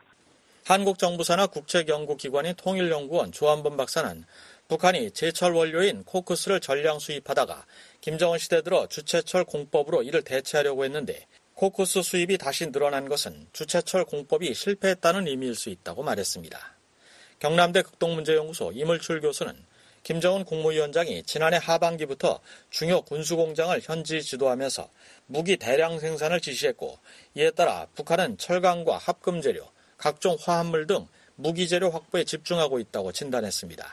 한국 정부 산하 국책연구기관인 통일연구원 조한범 박사는 북한이 제철 원료인 코크스를 전량 수입하다가 김정은 시대 들어 주체철 공법으로 이를 대체하려고 했는데 코크스 수입이 다시 늘어난 것은 주체철 공법이 실패했다는 의미일 수 있다고 말했습니다. 경남대 극동문제연구소 이물출 교수는 김정은 국무위원장이 지난해 하반기부터 중요 군수공장을 현지 지도하면서 무기 대량 생산을 지시했고 이에 따라 북한은 철강과 합금재료, 각종 화합물 등 무기재료 확보에 집중하고 있다고 진단했습니다.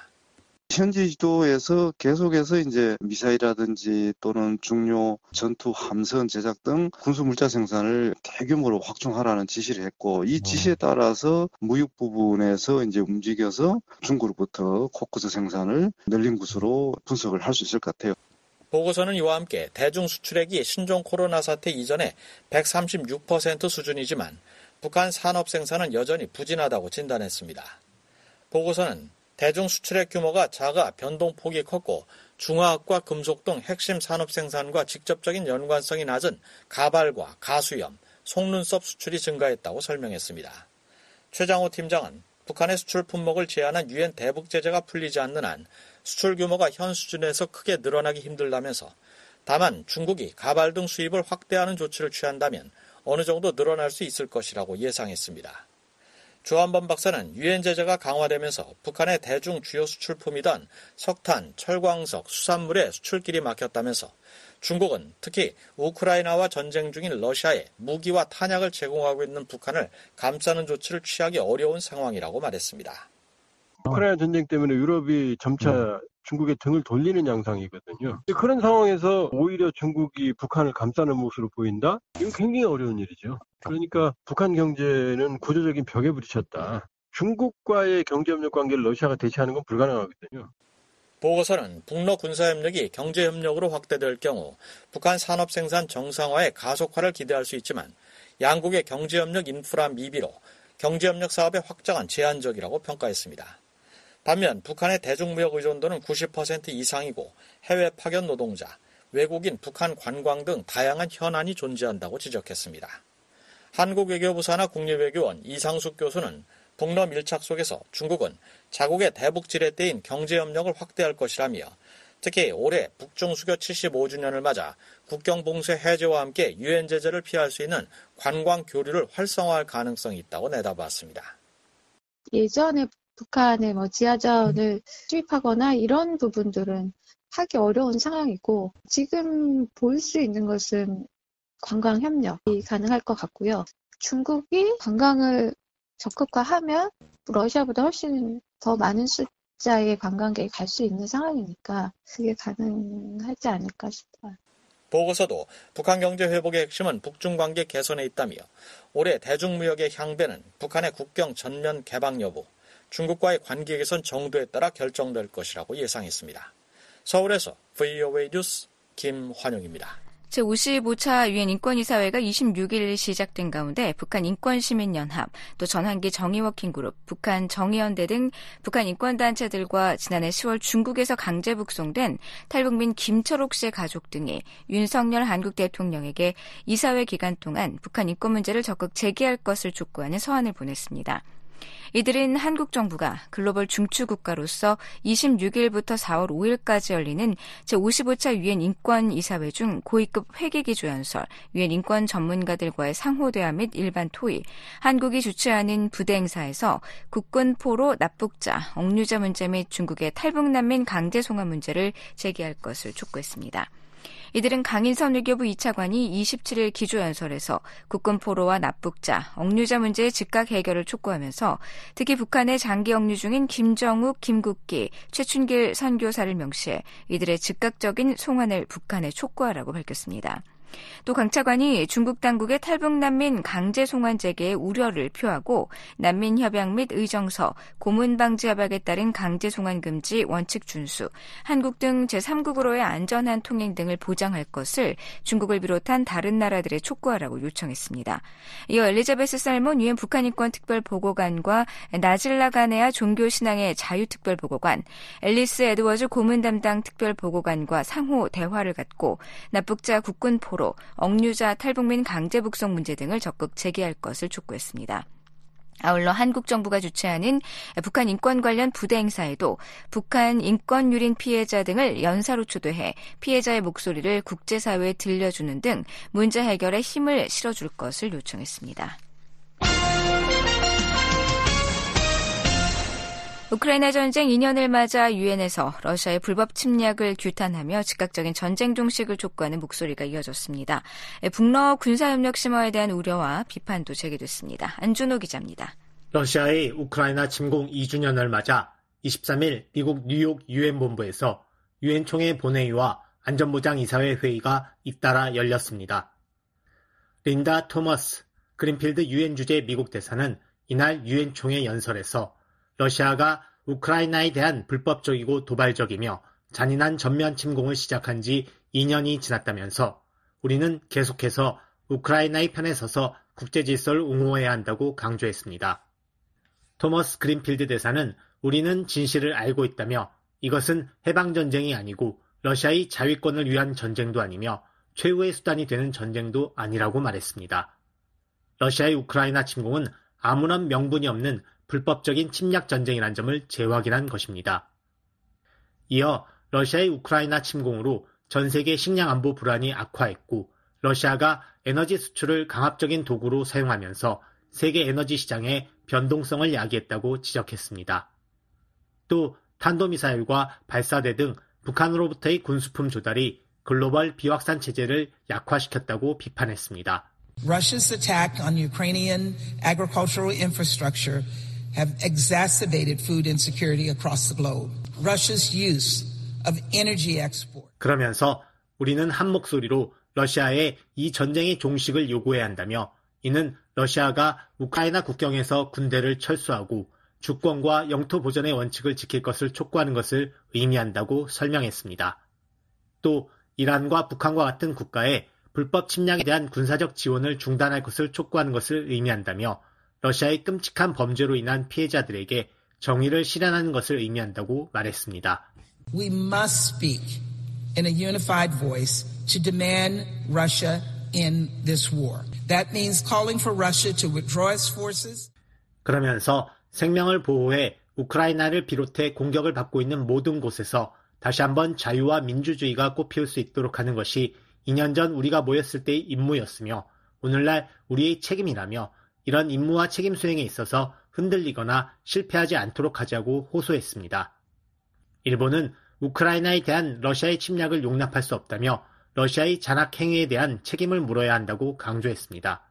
현지 지도에서 계속해서 이제 미사일이라든지 또는 중요 전투 함선 제작 등 군수 물자 생산을 대규모로 확충하라는 지시를 했고 이 지시에 따라서 무역 부분에서 이제 움직여서 중국으로부터 코크스 생산을 늘린 것으로 분석을 할 수 있을 것 같아요. 보고서는 이와 함께 대중 수출액이 신종 코로나 사태 이전에 백삼십육 퍼센트 수준이지만 북한 산업 생산은 여전히 부진하다고 진단했습니다. 보고서는 대중 수출액 규모가 작아 변동폭이 컸고 중화학과 금속 등 핵심 산업 생산과 직접적인 연관성이 낮은 가발과 가수염, 속눈썹 수출이 증가했다고 설명했습니다. 최장호 팀장은 북한의 수출 품목을 제한한 유엔 대북 제재가 풀리지 않는 한 수출 규모가 현 수준에서 크게 늘어나기 힘들다면서 다만 중국이 가발 등 수입을 확대하는 조치를 취한다면 어느 정도 늘어날 수 있을 것이라고 예상했습니다. 조한범 박사는 유엔 제재가 강화되면서 북한의 대중 주요 수출품이던 석탄, 철광석, 수산물의 수출길이 막혔다면서 중국은 특히 우크라이나와 전쟁 중인 러시아에 무기와 탄약을 제공하고 있는 북한을 감싸는 조치를 취하기 어려운 상황이라고 말했습니다. 우크라이나 전쟁 때문에 유럽이 점차 중국의 등을 돌리는 양상이거든요. 그런 상황에서 오히려 중국이 북한을 감싸는 모습으로 보인다? 이건 굉장히 어려운 일이죠. 그러니까 북한 경제는 구조적인 벽에 부딪혔다. 중국과의 경제협력 관계를 러시아가 대체하는 건 불가능하거든요. 보고서는 북러 군사협력이 경제협력으로 확대될 경우 북한 산업생산 정상화의 가속화를 기대할 수 있지만 양국의 경제협력 인프라 미비로 경제협력 사업의 확장은 제한적이라고 평가했습니다. 반면 북한의 대중무역 의존도는 구십 퍼센트 이상이고 해외 파견 노동자, 외국인 북한 관광 등 다양한 현안이 존재한다고 지적했습니다. 한국외교부 산하 국립외교원 이상숙 교수는 북러 밀착 속에서 중국은 자국의 대북 지렛대인 경제협력을 확대할 것이라며 특히 올해 북중 수교 칠십오 주년을 맞아 국경 봉쇄 해제와 함께 유엔 제재를 피할 수 있는 관광 교류를 활성화할 가능성이 있다고 내다봤습니다. 예전에 북한에 뭐 지하자원을 수입하거나 이런 부분들은 하기 어려운 상황이고 지금 볼 수 있는 것은 관광 협력이 가능할 것 같고요. 중국이 관광을 적극화하면 러시아보다 훨씬 더 많은 숫자의 관광객이 갈 수 있는 상황이니까 그게 가능하지 않을까 싶어요. 보고서도 북한 경제 회복의 핵심은 북중 관계 개선에 있다며 올해 대중무역의 향배는 북한의 국경 전면 개방 여부, 중국과의 관계 개선 정도에 따라 결정될 것이라고 예상했습니다. 서울에서 브이오에이 뉴스 김환용입니다. 제오십오 차 유엔 인권이사회가 이십육 일 시작된 가운데 북한 인권시민연합, 또 전환기 정의워킹그룹, 북한 정의연대 등 북한 인권단체들과 지난해 시월 중국에서 강제 북송된 탈북민 김철옥 씨의 가족 등이 윤석열 한국 대통령에게 이사회 기간 동안 북한 인권 문제를 적극 제기할 것을 촉구하는 서한을 보냈습니다. 이들은 한국 정부가 글로벌 중추국가로서 이십육 일부터 사월 오일까지 열리는 제오십오 차 유엔 인권이사회 중 고위급 회계기조연설, 유엔 인권 전문가들과의 상호대화 및 일반 토의, 한국이 주최하는 부대 행사에서 국군 포로 납북자, 억류자 문제 및 중국의 탈북난민 강제 송환 문제를 제기할 것을 촉구했습니다. 이들은 강인선 외교부 이 차관이 이십칠 일 기조연설에서 국군 포로와 납북자, 억류자 문제의 즉각 해결을 촉구하면서 특히 북한의 장기 억류 중인 김정욱, 김국기, 최춘길 선교사를 명시해 이들의 즉각적인 송환을 북한에 촉구하라고 밝혔습니다. 또 강 차관이 중국 당국의 탈북난민 강제 송환 재개의 우려를 표하고 난민 협약 및 의정서, 고문 방지 협약에 따른 강제 송환 금지 원칙 준수, 한국 등 제삼국으로의 안전한 통행 등을 보장할 것을 중국을 비롯한 다른 나라들에 촉구하라고 요청했습니다. 이어 엘리자베스 살몬 유엔 북한인권 특별보고관과 나질라 가네아 종교신앙의 자유특별보고관, 앨리스 에드워즈 고문 담당 특별보고관과 상호 대화를 갖고 납북자 국군 포로, 억류자 탈북민 강제 북송 문제 등을 적극 제기할 것을 촉구했습니다. 아울러 한국 정부가 주최하는 북한 인권 관련 부대 행사에도 북한 인권 유린 피해자 등을 연사로 초대해 피해자의 목소리를 국제사회에 들려주는 등 문제 해결에 힘을 실어줄 것을 요청했습니다. 우크라이나 전쟁 이 년을 맞아 유엔에서 러시아의 불법 침략을 규탄하며 즉각적인 전쟁 종식을 촉구하는 목소리가 이어졌습니다. 북러 군사협력 심화에 대한 우려와 비판도 제기됐습니다. 안준호 기자입니다. 러시아의 우크라이나 침공 이 주년을 맞아 이십삼 일 미국 뉴욕 유엔 본부에서 유엔 총회 본회의와 안전보장이사회 회의가 잇따라 열렸습니다. 린다 토머스 그린필드 유엔 주재 미국 대사는 이날 유엔 총회 연설에서 러시아가 우크라이나에 대한 불법적이고 도발적이며 잔인한 전면 침공을 시작한 지 이 년이 지났다면서 우리는 계속해서 우크라이나의 편에 서서 국제 질서를 옹호해야 한다고 강조했습니다. 토머스 그린필드 대사는 우리는 진실을 알고 있다며 이것은 해방전쟁이 아니고 러시아의 자위권을 위한 전쟁도 아니며 최후의 수단이 되는 전쟁도 아니라고 말했습니다. 러시아의 우크라이나 침공은 아무런 명분이 없는 불법적인 침략 전쟁이란 점을 재확인한 것입니다. 이어 러시아의 우크라이나 침공으로 전 세계 식량 안보 불안이 악화했고 러시아가 에너지 수출을 강압적인 도구로 사용하면서 세계 에너지 시장의 변동성을 야기했다고 지적했습니다. 또 탄도미사일과 발사대 등 북한으로부터의 군수품 조달이 글로벌 비확산 체제를 약화시켰다고 비판했습니다. Russia's attack on Ukrainian agricultural infrastructure have exacerbated food insecurity across the globe. Russia's use of energy export. 그러면서 우리는 한 목소리로 러시아의 이 전쟁의 종식을 요구해야 한다며 이는 러시아가 우크라이나 국경에서 군대를 철수하고 주권과 영토 보전의 원칙을 지킬 것을 촉구하는 것을 의미한다고 설명했습니다. 또 이란과 북한과 같은 국가의 불법 침략에 대한 군사적 지원을 중단할 것을 촉구하는 것을 의미한다며 러시아의 끔찍한 범죄로 인한 피해자들에게 정의를 실현하는 것을 의미한다고 말했습니다. We must speak in a unified voice to demand Russia in this war. That means calling for Russia to withdraw its forces. 그러면서 생명을 보호해 우크라이나를 비롯해 공격을 받고 있는 모든 곳에서 다시 한번 자유와 민주주의가 꽃피울 수 있도록 하는 것이 이 년 전 우리가 모였을 때의 임무였으며 오늘날 우리의 책임이라며 이런 임무와 책임 수행에 있어서 흔들리거나 실패하지 않도록 하자고 호소했습니다. 일본은 우크라이나에 대한 러시아의 침략을 용납할 수 없다며 러시아의 잔악 행위에 대한 책임을 물어야 한다고 강조했습니다.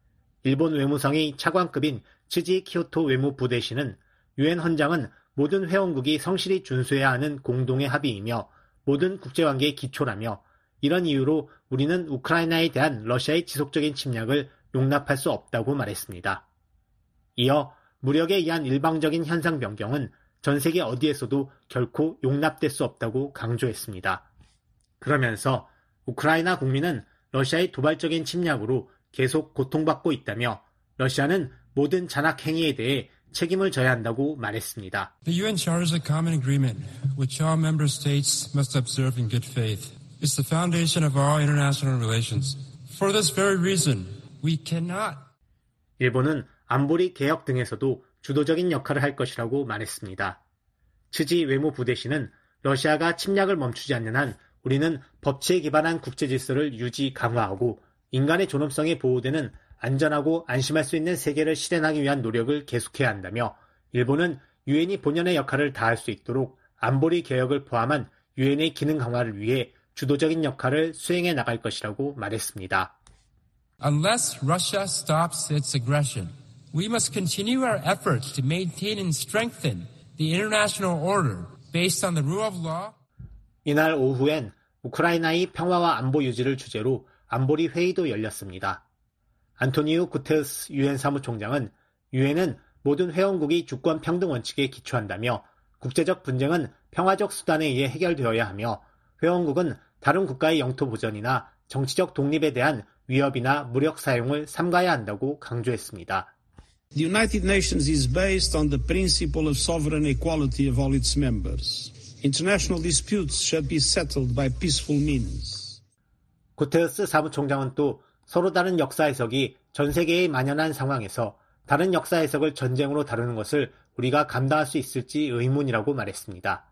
일본 외무성의 차관급인 츠지 키요토 외무부대신은 유엔 헌장은 모든 회원국이 성실히 준수해야 하는 공동의 합의이며 모든 국제관계의 기초라며 이런 이유로 우리는 우크라이나에 대한 러시아의 지속적인 침략을 용납할 수 없다고 말했습니다. 이어 무력에 의한 일방적인 현상 변경은 전 세계 어디에서도 결코 용납될 수 없다고 강조했습니다. 그러면서 우크라이나 국민은 러시아의 도발적인 침략으로 계속 고통받고 있다며 러시아는 모든 잔악 행위에 대해 책임을 져야 한다고 말했습니다. The 유엔 Charter is a common agreement which all member states must observe in good faith. It's the foundation of our international relations. For this very reason, we cannot. 일본은 안보리 개혁 등에서도 주도적인 역할을 할 것이라고 말했습니다. 츠지 외무부대신은 러시아가 침략을 멈추지 않는 한 우리는 법치에 기반한 국제 질서를 유지 강화하고 인간의 존엄성에 보호되는 안전하고 안심할 수 있는 세계를 실현하기 위한 노력을 계속해야 한다며 일본은 유엔이 본연의 역할을 다할 수 있도록 안보리 개혁을 포함한 유엔의 기능 강화를 위해 주도적인 역할을 수행해 나갈 것이라고 말했습니다. Unless Russia stops its aggression, we must continue our efforts to maintain and strengthen the international order based on the rule of law. 이날 오후엔 우크라이나의 평화와 안보 유지를 주제로 안보리 회의도 열렸습니다. 안토니우 구테르스 유엔 사무총장은 유엔은 모든 회원국이 주권 평등 원칙에 기초한다며 국제적 분쟁은 평화적 수단에 의해 해결되어야 하며 회원국은 다른 국가의 영토 보전이나 정치적 독립에 대한 위협이나 무력 사용을 삼가야 한다고 강조했습니다. The United Nations is based on the principle of sovereign equality of all its members. International disputes should be settled by peaceful means. 구테르스 사무총장은 또 서로 다른 역사 해석이 전 세계에 만연한 상황에서 다른 역사 해석을 전쟁으로 다루는 것을 우리가 감당할 수 있을지 의문이라고 말했습니다.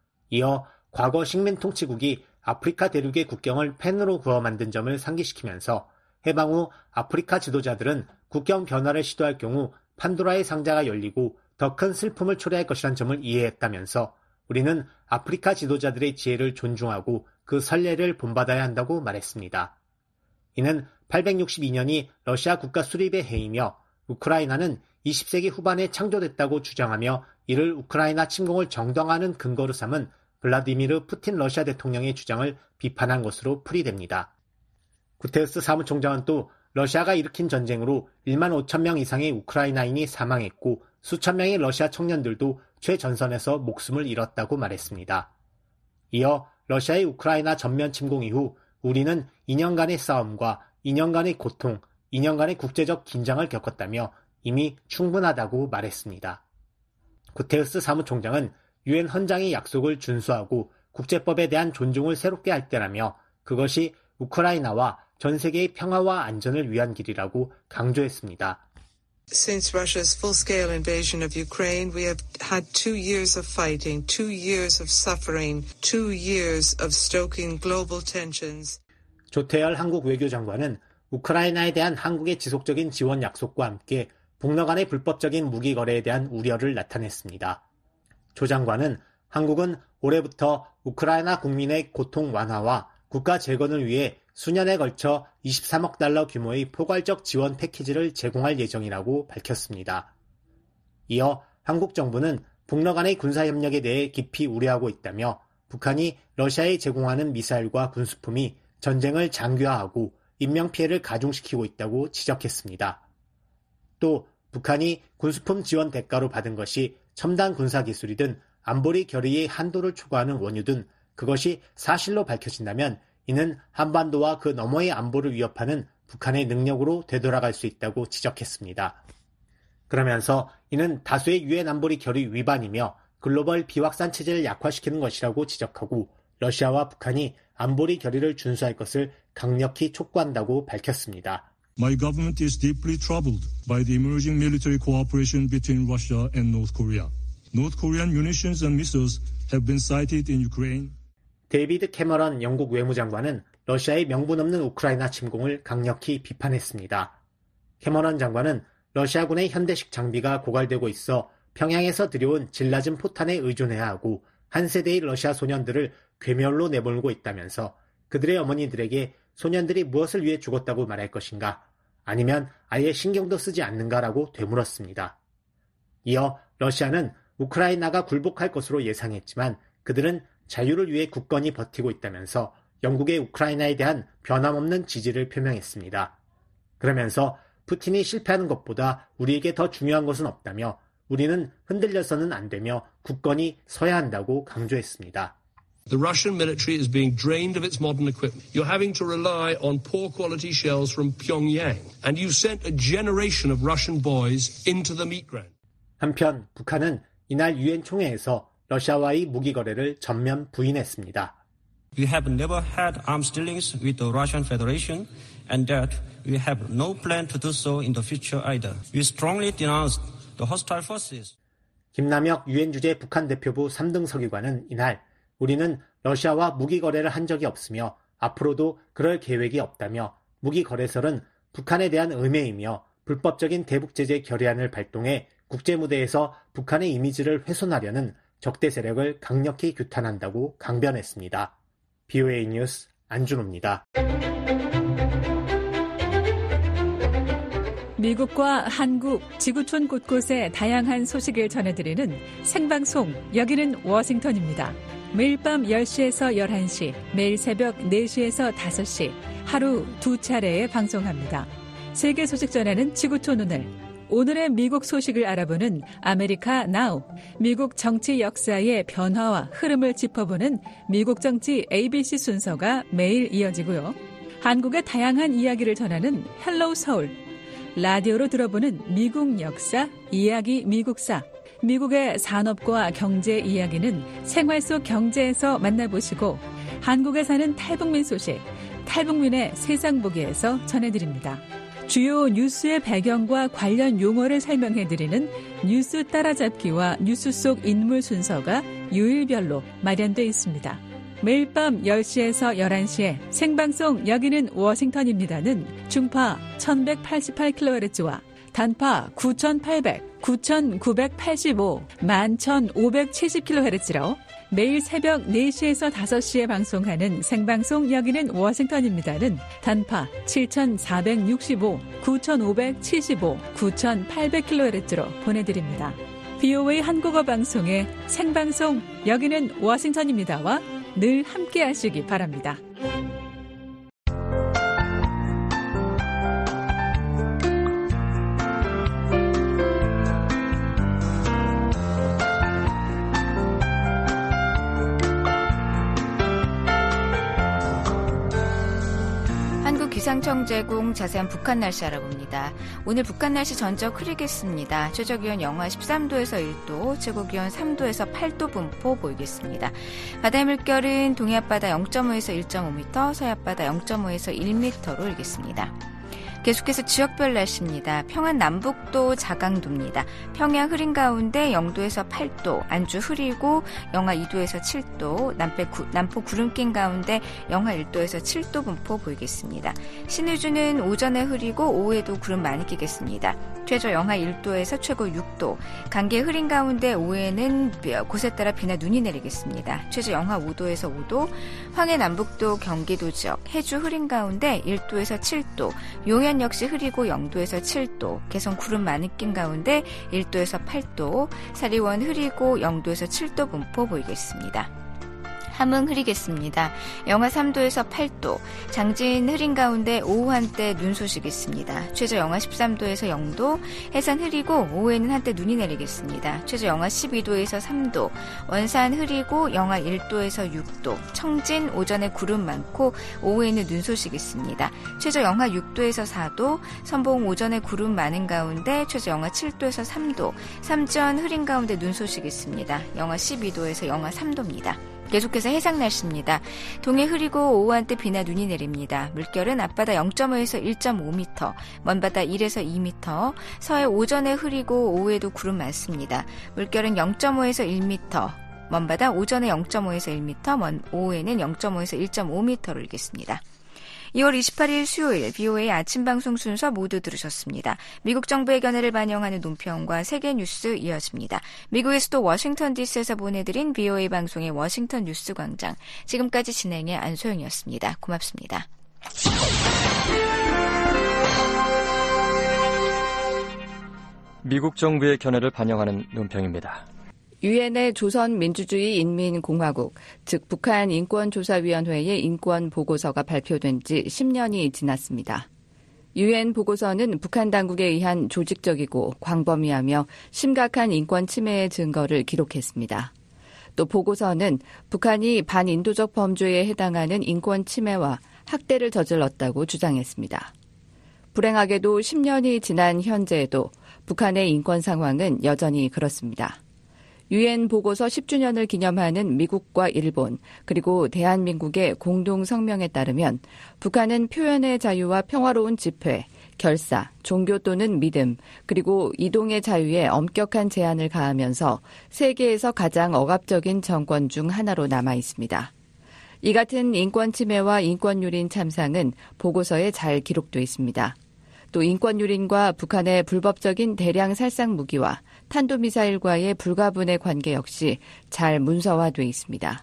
이어 과거 식민 통치국이 아프리카 대륙의 국경을 펜으로 그어 만든 점을 상기시키면서 해방 후 아프리카 지도자들은 국경 변화를 시도할 경우 판도라의 상자가 열리고 더 큰 슬픔을 초래할 것이라는 점을 이해했다면서 우리는 아프리카 지도자들의 지혜를 존중하고 그 선례를 본받아야 한다고 말했습니다. 이는 팔백육십이 년이 러시아 국가 수립의 해이며 우크라이나는 이십 세기 후반에 창조됐다고 주장하며 이를 우크라이나 침공을 정당화하는 근거로 삼은 블라디미르 푸틴 러시아 대통령의 주장을 비판한 것으로 풀이됩니다. 구테르스 사무총장은 또 러시아가 일으킨 전쟁으로 일만 오천 명 이상의 우크라이나인이 사망했고 수천 명의 러시아 청년들도 최전선에서 목숨을 잃었다고 말했습니다. 이어 러시아의 우크라이나 전면 침공 이후 우리는 이 년간의 싸움과 이 년간의 고통, 이 년간의 국제적 긴장을 겪었다며 이미 충분하다고 말했습니다. 구테르스 사무총장은 유엔 헌장의 약속을 준수하고 국제법에 대한 존중을 새롭게 할 때라며 그것이 우크라이나와 전 세계의 평화와 안전을 위한 길이라고 강조했습니다. Since Russia's full-scale invasion of Ukraine, we have had two years of fighting, two years of suffering, two years of stoking global tensions. 조태열 한국 외교장관은 우크라이나에 대한 한국의 지속적인 지원 약속과 함께 북러 간의 불법적인 무기 거래에 대한 우려를 나타냈습니다. 조 장관은 한국은 올해부터 우크라이나 국민의 고통 완화와 국가 재건을 위해 수년에 걸쳐 이십삼억 달러 규모의 포괄적 지원 패키지를 제공할 예정이라고 밝혔습니다. 이어 한국 정부는 북러 간의 군사협력에 대해 깊이 우려하고 있다며 북한이 러시아에 제공하는 미사일과 군수품이 전쟁을 장기화하고 인명피해를 가중시키고 있다고 지적했습니다. 또 북한이 군수품 지원 대가로 받은 것이 첨단 군사기술이든 안보리 결의의 한도를 초과하는 원유든 그것이 사실로 밝혀진다면 이는 한반도와 그 너머의 안보를 위협하는 북한의 능력으로 되돌아갈 수 있다고 지적했습니다. 그러면서 이는 다수의 유엔 안보리 결의 위반이며 글로벌 비확산 체제를 약화시키는 것이라고 지적하고 러시아와 북한이 안보리 결의를 준수할 것을 강력히 촉구한다고 밝혔습니다. My government is deeply troubled by the emerging military cooperation between Russia and North Korea. North Korean munitions and missiles have been sighted in Ukraine. 데이비드 캐머런 영국 외무장관은 러시아의 명분 없는 우크라이나 침공을 강력히 비판했습니다. 캐머런 장관은 러시아군의 현대식 장비가 고갈되고 있어 평양에서 들여온 질 낮은 포탄에 의존해야 하고 한 세대의 러시아 소년들을 괴멸로 내몰고 있다면서 그들의 어머니들에게 소년들이 무엇을 위해 죽었다고 말할 것인가, 아니면 아예 신경도 쓰지 않는가라고 되물었습니다. 이어 러시아는 우크라이나가 굴복할 것으로 예상했지만 그들은 자유를 위해 굳건히 버티고 있다면서 영국의 우크라이나에 대한 변함없는 지지를 표명했습니다. 그러면서 푸틴이 실패하는 것보다 우리에게 더 중요한 것은 없다며 우리는 흔들려서는 안 되며 굳건히 서야 한다고 강조했습니다. The Russian military is being drained of its modern equipment. You're having to rely on poor quality shells from Pyongyang. And you've sent a generation of Russian boys into the meat ground. 한편 북한은 이날 유엔 총회에서 러시아와의 무기 거래를 전면 부인했습니다. We have never had arms dealings with the Russian Federation and that we have no plan to do so in the future either. We strongly denounce the hostile forces. 김남혁 유엔 주재 북한 대표부 삼 등 서기관은 이날 우리는 러시아와 무기 거래를 한 적이 없으며 앞으로도 그럴 계획이 없다며 무기 거래설은 북한에 대한 음해이며 불법적인 대북 제재 결의안을 발동해 국제 무대에서 북한의 이미지를 훼손하려는 적대 세력을 강력히 규탄한다고 강변했습니다. 비오에이 뉴스 안준호입니다. 미국과 한국, 지구촌 곳곳의 다양한 소식을 전해드리는 생방송, 여기는 워싱턴입니다. 매일 밤 열 시에서 열한 시, 매일 새벽 네 시에서 다섯 시, 하루 두 차례에 방송합니다. 세계 소식 전하는 지구촌 오늘. 오늘의 미국 소식을 알아보는 아메리카 나우, 미국 정치 역사의 변화와 흐름을 짚어보는 미국 정치 에이비씨 순서가 매일 이어지고요. 한국의 다양한 이야기를 전하는 헬로우 서울, 라디오로 들어보는 미국 역사, 이야기 미국사, 미국의 산업과 경제 이야기는 생활 속 경제에서 만나보시고 한국에 사는 탈북민 소식, 탈북민의 세상 보기에서 전해드립니다. 주요 뉴스의 배경과 관련 용어를 설명해드리는 뉴스 따라잡기와 뉴스 속 인물 순서가 요일별로 마련되어 있습니다. 매일 밤 열 시에서 열한 시에 생방송 여기는 워싱턴입니다는 중파 천백팔십팔 킬로헤르츠와 단파 구천팔백, 구천구백팔십오, 만 천오백칠십 킬로헤르츠로 매일 새벽 네 시에서 다섯 시에 방송하는 생방송 여기는 워싱턴입니다는 단파 칠천사백육십오, 구천오백칠십오, 구천팔백 킬로헤르츠로 보내드립니다. 비오에이 한국어 방송의 생방송 여기는 워싱턴입니다와 늘 함께 하시기 바랍니다. 기상청 제공 자세한 북한 날씨 알아봅니다. 오늘 북한 날씨 전적 흐리겠습니다. 최저기온 영하 십삼 도에서 일 도, 최고기온 삼 도에서 팔 도 분포 보이겠습니다. 바다의 물결은 동해 앞바다 영 점 오에서 일 점 오 미터, 서해 앞바다 영 점 오에서 일 미터로 일겠습니다. 계속해서 지역별 날씨입니다. 평안 남북도 자강도입니다. 평양 흐린 가운데 영 도에서 팔 도, 안주 흐리고 영하 이 도에서 칠 도, 남백 구, 남포 구름 낀 가운데 영하 일 도에서 칠 도 분포 보이겠습니다. 신의주는 오전에 흐리고 오후에도 구름 많이 끼겠습니다. 최저 영하 일 도에서 최고 육 도, 간계 흐린 가운데 오후에는 곳에 따라 비나 눈이 내리겠습니다. 최저 영하 오 도에서 오 도, 황해 남북도 경기도 지역, 해주 흐린 가운데 일 도에서 칠 도, 용현 역시 흐리고 영 도에서 칠 도, 개성 구름 많이 낀 가운데 일 도에서 팔 도, 사리원 흐리고 영 도에서 칠 도 분포 보이겠습니다. 함흥 흐리겠습니다. 영하 삼 도에서 팔 도, 장진 흐린 가운데 오후 한때 눈 소식 있습니다. 최저 영하 십삼 도에서 영 도, 해산 흐리고 오후에는 한때 눈이 내리겠습니다. 최저 영하 십이 도에서 삼 도, 원산 흐리고 영하 일 도에서 육 도, 청진 오전에 구름 많고 오후에는 눈 소식 있습니다. 최저 영하 육 도에서 사 도, 선봉 오전에 구름 많은 가운데 최저 영하 칠 도에서 삼 도, 삼전 흐린 가운데 눈 소식 있습니다. 영하 십이 도에서 영하 삼 도입니다. 계속해서 해상 날씨입니다. 동해 흐리고 오후 한때 비나 눈이 내립니다. 물결은 앞바다 영 점 오에서 일 점 오 미터, 먼바다 일에서 이 미터, 서해 오전에 흐리고 오후에도 구름 많습니다. 물결은 영 점 오에서 일 미터, 먼바다 오전에 영 점 오에서 일 미터, 먼 오후에는 영 점 오에서 일 점 오 미터로 일겠습니다. 이월 이십팔일 수요일 브이오에이 아침 방송 순서 모두 들으셨습니다. 미국 정부의 견해를 반영하는 논평과 세계 뉴스 이어집니다. 미국의 수도 워싱턴 디씨에서 보내드린 브이오에이 방송의 워싱턴 뉴스 광장. 지금까지 진행의 안소영이었습니다. 고맙습니다. 미국 정부의 견해를 반영하는 논평입니다. 유엔의 조선민주주의인민공화국, 즉 북한 인권조사위원회의 인권 보고서가 발표된 지 십 년이 지났습니다. 유엔 보고서는 북한 당국에 의한 조직적이고 광범위하며 심각한 인권 침해의 증거를 기록했습니다. 또 보고서는 북한이 반인도적 범죄에 해당하는 인권 침해와 학대를 저질렀다고 주장했습니다. 불행하게도 십 년이 지난 현재에도 북한의 인권 상황은 여전히 그렇습니다. 유엔 보고서 십 주년을 기념하는 미국과 일본 그리고 대한민국의 공동 성명에 따르면 북한은 표현의 자유와 평화로운 집회, 결사, 종교 또는 믿음 그리고 이동의 자유에 엄격한 제한을 가하면서 세계에서 가장 억압적인 정권 중 하나로 남아 있습니다. 이 같은 인권 침해와 인권 유린 참상은 보고서에 잘 기록돼 있습니다. 또 인권 유린과 북한의 불법적인 대량 살상 무기와 탄도미사일과의 불가분의 관계 역시 잘 문서화돼 있습니다.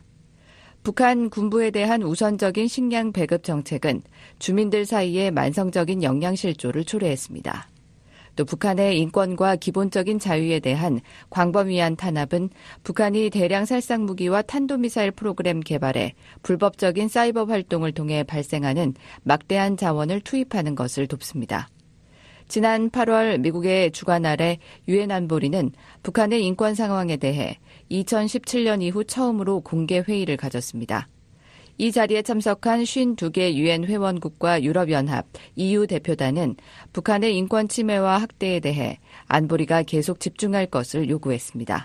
북한 군부에 대한 우선적인 식량 배급 정책은 주민들 사이에 만성적인 영양실조를 초래했습니다. 또 북한의 인권과 기본적인 자유에 대한 광범위한 탄압은 북한이 대량 살상 무기와 탄도미사일 프로그램 개발에 불법적인 사이버 활동을 통해 발생하는 막대한 자원을 투입하는 것을 돕습니다. 지난 팔월 미국의 주관 아래 유엔 안보리는 북한의 인권 상황에 대해 이천십칠 년 이후 처음으로 공개 회의를 가졌습니다. 이 자리에 참석한 오십이 개 유엔 회원국과 유럽연합, 이유 대표단은 북한의 인권 침해와 학대에 대해 안보리가 계속 집중할 것을 요구했습니다.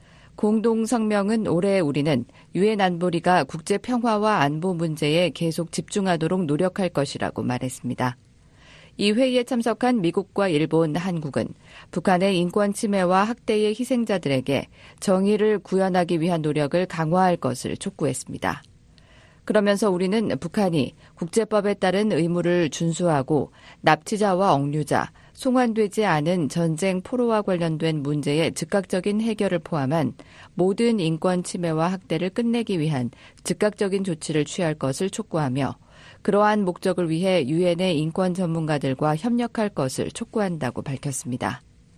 공동 성명은 올해 우리는 유엔 안보리가 국제 평화와 안보 문제에 계속 집중하도록 노력할 것이라고 말했습니다. 이 회의에 참석한 미국과 일본, 한국은 북한의 인권 침해와 학대의 희생자들에게 정의를 구현하기 위한 노력을 강화할 것을 촉구했습니다. 그러면서 우리는 북한이 국제법에 따른 의무를 준수하고 납치자와 억류자, 송환되지 않은 전쟁 포로와 관련된 문제의 즉각적인 해결을 포함한 모든 인권 침해와 학대를 끝내기 위한 즉각적인 조치를 취할 것을 촉구하며 그러한 목적을 위해 유엔의 인권 전문가들과 협력할 것을 촉구한다고 밝혔습니다.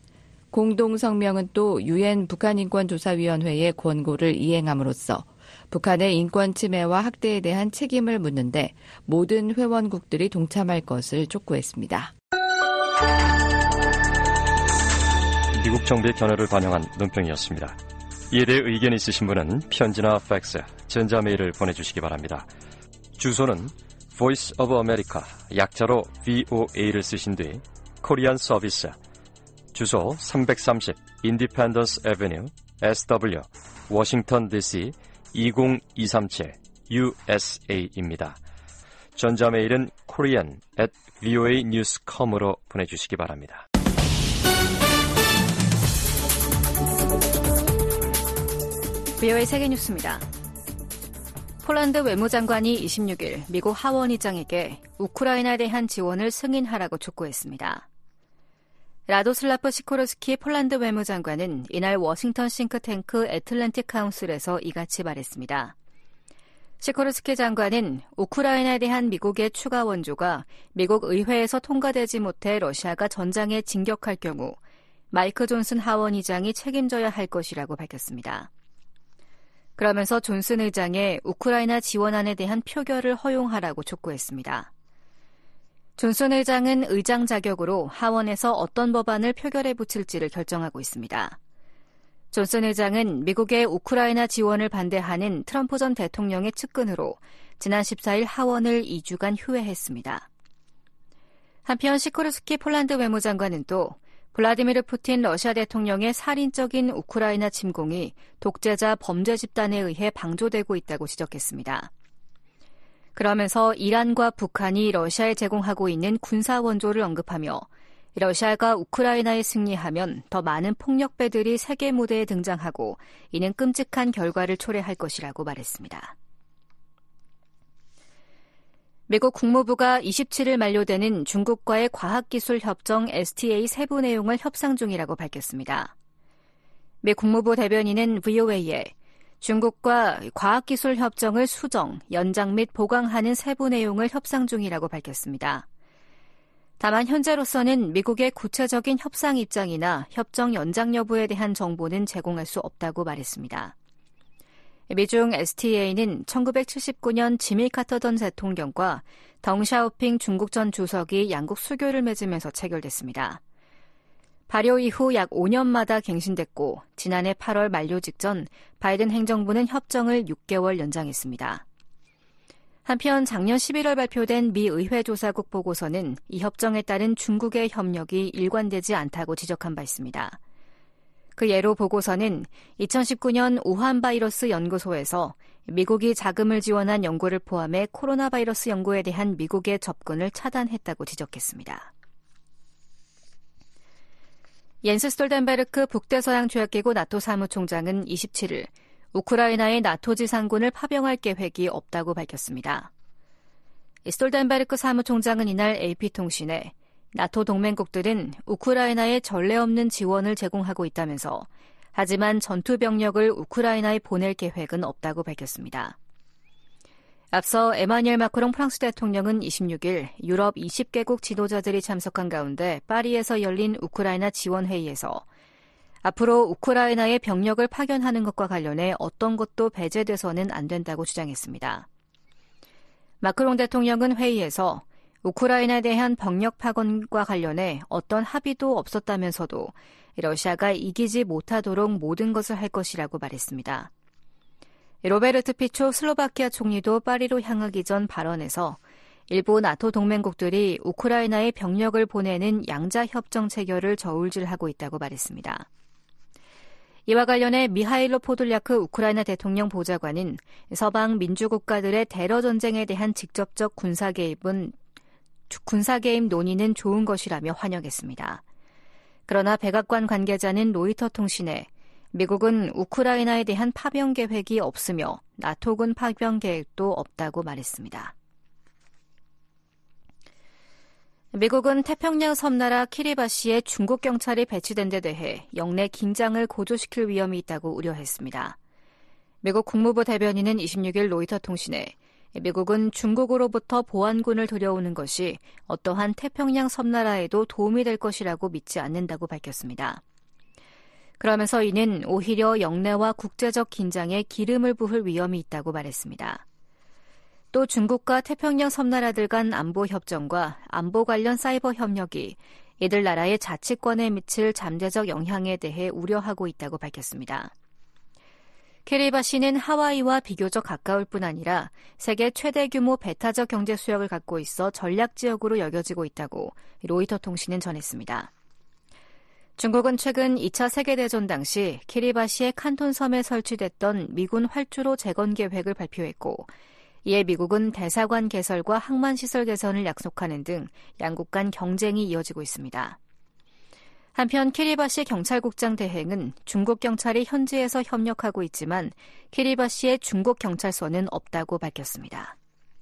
공동성명은 또 유엔 북한인권조사위원회의 권고를 이행함으로써 북한의 인권 침해와 학대에 대한 책임을 묻는데 모든 회원국들이 동참할 것을 촉구했습니다. 미국 정부의 견해를 반영한 논평이었습니다. 이에 대해 의견 있으신 분은 편지나 팩스, 전자메일을 보내주시기 바랍니다. 주소는 Voice of America, 약자로 브이오에이를 쓰신 뒤 코리안 서비스, 주소 삼백삼십 Independence Avenue, 에스더블유, 워싱턴 디씨 이공이삼칠 유에스에이입니다. 전자메일은 korean at 브이오에이 뉴스 닷컴으로 보내주시기 바랍니다. 브이오에이 세계뉴스입니다. 폴란드 외무장관이 이십육일 미국 하원의장에게 우크라이나에 대한 지원을 승인하라고 촉구했습니다. 라도슬라프 시코르스키 폴란드 외무장관은 이날 워싱턴 싱크탱크 애틀랜틱 카운슬에서 이같이 말했습니다. 시코르스키 장관은 우크라이나에 대한 미국의 추가 원조가 미국 의회에서 통과되지 못해 러시아가 전장에 진격할 경우 마이크 존슨 하원의장이 책임져야 할 것이라고 밝혔습니다. 그러면서 존슨 의장의 우크라이나 지원안에 대한 표결을 허용하라고 촉구했습니다. 존슨 의장은 의장 자격으로 하원에서 어떤 법안을 표결에 붙일지를 결정하고 있습니다. 존슨 의장은 미국의 우크라이나 지원을 반대하는 트럼프 전 대통령의 측근으로 지난 십사일 하원을 이 주간 휴회했습니다. 한편 시코르스키 폴란드 외무장관은 또 블라디미르 푸틴 러시아 대통령의 살인적인 우크라이나 침공이 독재자 범죄 집단에 의해 방조되고 있다고 지적했습니다. 그러면서 이란과 북한이 러시아에 제공하고 있는 군사 원조를 언급하며 러시아가 우크라이나에 승리하면 더 많은 폭력배들이 세계 무대에 등장하고 이는 끔찍한 결과를 초래할 것이라고 말했습니다. 미국 국무부가 이십칠 일 만료되는 중국과의 과학기술협정 에스티에이 세부 내용을 협상 중이라고 밝혔습니다. 미 국무부 대변인은 브이오에이에 중국과 과학기술협정을 수정, 연장 및 보강하는 세부 내용을 협상 중이라고 밝혔습니다. 다만 현재로서는 미국의 구체적인 협상 입장이나 협정 연장 여부에 대한 정보는 제공할 수 없다고 말했습니다. 미중 에스티에이는 천구백칠십구 년 지미 카터 전 대통령과 덩샤오핑 중국 전 주석이 양국 수교를 맺으면서 체결됐습니다. 발효 이후 약 오 년마다 갱신됐고 지난해 팔월 만료 직전 바이든 행정부는 협정을 육 개월 연장했습니다. 한편 작년 십일월 발표된 미 의회 조사국 보고서는 이 협정에 따른 중국의 협력이 일관되지 않다고 지적한 바 있습니다. 그 예로 보고서는 이천십구 년 우한 바이러스 연구소에서 미국이 자금을 지원한 연구를 포함해 코로나 바이러스 연구에 대한 미국의 접근을 차단했다고 지적했습니다. 옌스 스톨텐베르크 북대서양조약기구 나토 사무총장은 이십칠 일 우크라이나의 나토 지상군을 파병할 계획이 없다고 밝혔습니다. 스톨텐베르크 사무총장은 이날 에이피통신에 나토 동맹국들은 우크라이나에 전례 없는 지원을 제공하고 있다면서 하지만 전투 병력을 우크라이나에 보낼 계획은 없다고 밝혔습니다. 앞서 에마뉘엘 마크롱 프랑스 대통령은 이십육 일 유럽 이십 개국 지도자들이 참석한 가운데 파리에서 열린 우크라이나 지원회의에서 앞으로 우크라이나에 병력을 파견하는 것과 관련해 어떤 것도 배제돼서는 안 된다고 주장했습니다. 마크롱 대통령은 회의에서 우크라이나에 대한 병력 파견과 관련해 어떤 합의도 없었다면서도 러시아가 이기지 못하도록 모든 것을 할 것이라고 말했습니다. 로베르트 피초 슬로바키아 총리도 파리로 향하기 전 발언에서 일부 나토 동맹국들이 우크라이나에 병력을 보내는 양자협정 체결을 저울질하고 있다고 말했습니다. 이와 관련해 미하일로 포돌야크 우크라이나 대통령 보좌관은 서방 민주국가들의 테러 전쟁에 대한 직접적 군사 개입은 군사 개입 논의는 좋은 것이라며 환영했습니다. 그러나 백악관 관계자는 로이터 통신에 미국은 우크라이나에 대한 파병 계획이 없으며 나토군 파병 계획도 없다고 말했습니다. 미국은 태평양 섬나라 키리바시에 중국 경찰이 배치된 데 대해 영내 긴장을 고조시킬 위험이 있다고 우려했습니다. 미국 국무부 대변인은 이십육 일 로이터 통신에 미국은 중국으로부터 보안군을 들여오는 것이 어떠한 태평양 섬나라에도 도움이 될 것이라고 믿지 않는다고 밝혔습니다. 그러면서 이는 오히려 영내와 국제적 긴장에 기름을 부을 위험이 있다고 말했습니다. 또 중국과 태평양 섬나라들 간 안보 협정과 안보 관련 사이버 협력이 이들 나라의 자치권에 미칠 잠재적 영향에 대해 우려하고 있다고 밝혔습니다. 키리바시는 하와이와 비교적 가까울 뿐 아니라 세계 최대 규모 배타적 경제 수역을 갖고 있어 전략 지역으로 여겨지고 있다고 로이터 통신은 전했습니다. 중국은 최근 이 차 세계대전 당시 키리바시의 칸톤 섬에 설치됐던 미군 활주로 재건 계획을 발표했고 이에 미국은 대사관 개설과 항만시설 개선을 약속하는 등 양국 간 경쟁이 이어지고 있습니다. 한편 키리바시 경찰국장 대행은 중국 경찰이 현지에서 협력하고 있지만 키리바시에 중국 경찰서는 없다고 밝혔습니다.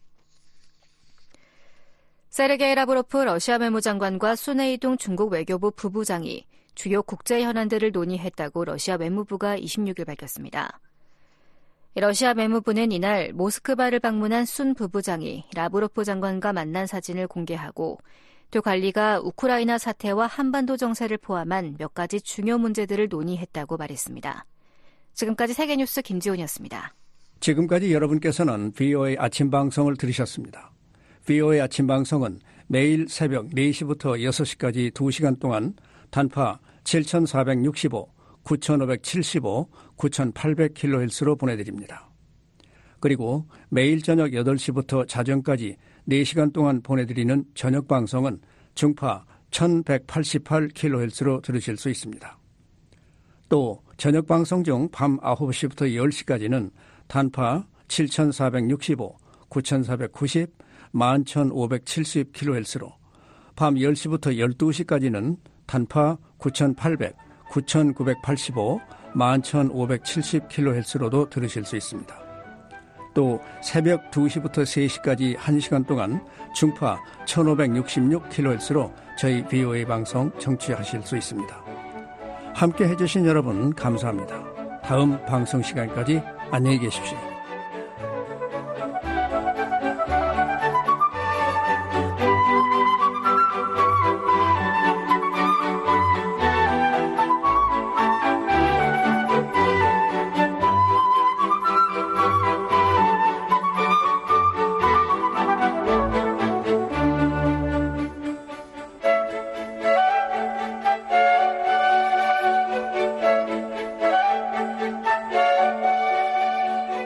세르게이 라브로프 러시아 외무장관과 순에이둥 중국 외교부 부부장이 주요 국제 현안들을 논의했다고 러시아 외무부가 이십육 일 밝혔습니다. 러시아 외무부는 이날 모스크바를 방문한 순 부부장이 라브로프 장관과 만난 사진을 공개하고 두 관리가 우크라이나 사태와 한반도 정세를 포함한 몇 가지 중요 문제들을 논의했다고 말했습니다. 지금까지 세계뉴스 김지훈이었습니다. 지금까지 여러분께서는 브이오에이 아침 방송을 들으셨습니다. 브이오에이 아침 방송은 매일 새벽 네 시부터 여섯 시까지 두 시간 동안 단파 칠천사백육십오, 구천오백칠십오, 구천팔백 킬로헤르츠로 보내드립니다. 그리고 매일 저녁 여덟 시부터 자정까지 네 시간 동안 보내드리는 저녁 방송은 중파 천백팔십팔 킬로헤르츠로 들으실 수 있습니다. 또 저녁 방송 중 밤 아홉 시부터 열 시까지는 단파 칠천사백육십오, 구천사백구십, 만 천오백칠십 킬로헤르츠로 밤 열 시부터 열두 시까지는 단파 구천팔백, 구천구백팔십오, 만 천오백칠십 킬로헤르츠로도 들으실 수 있습니다. 또 새벽 두 시부터 세 시까지 한 시간 동안 중파 천오백육십육 킬로헤르츠로 저희 브이오에이 방송 청취하실 수 있습니다. 함께 해주신 여러분 감사합니다. 다음 방송 시간까지 안녕히 계십시오.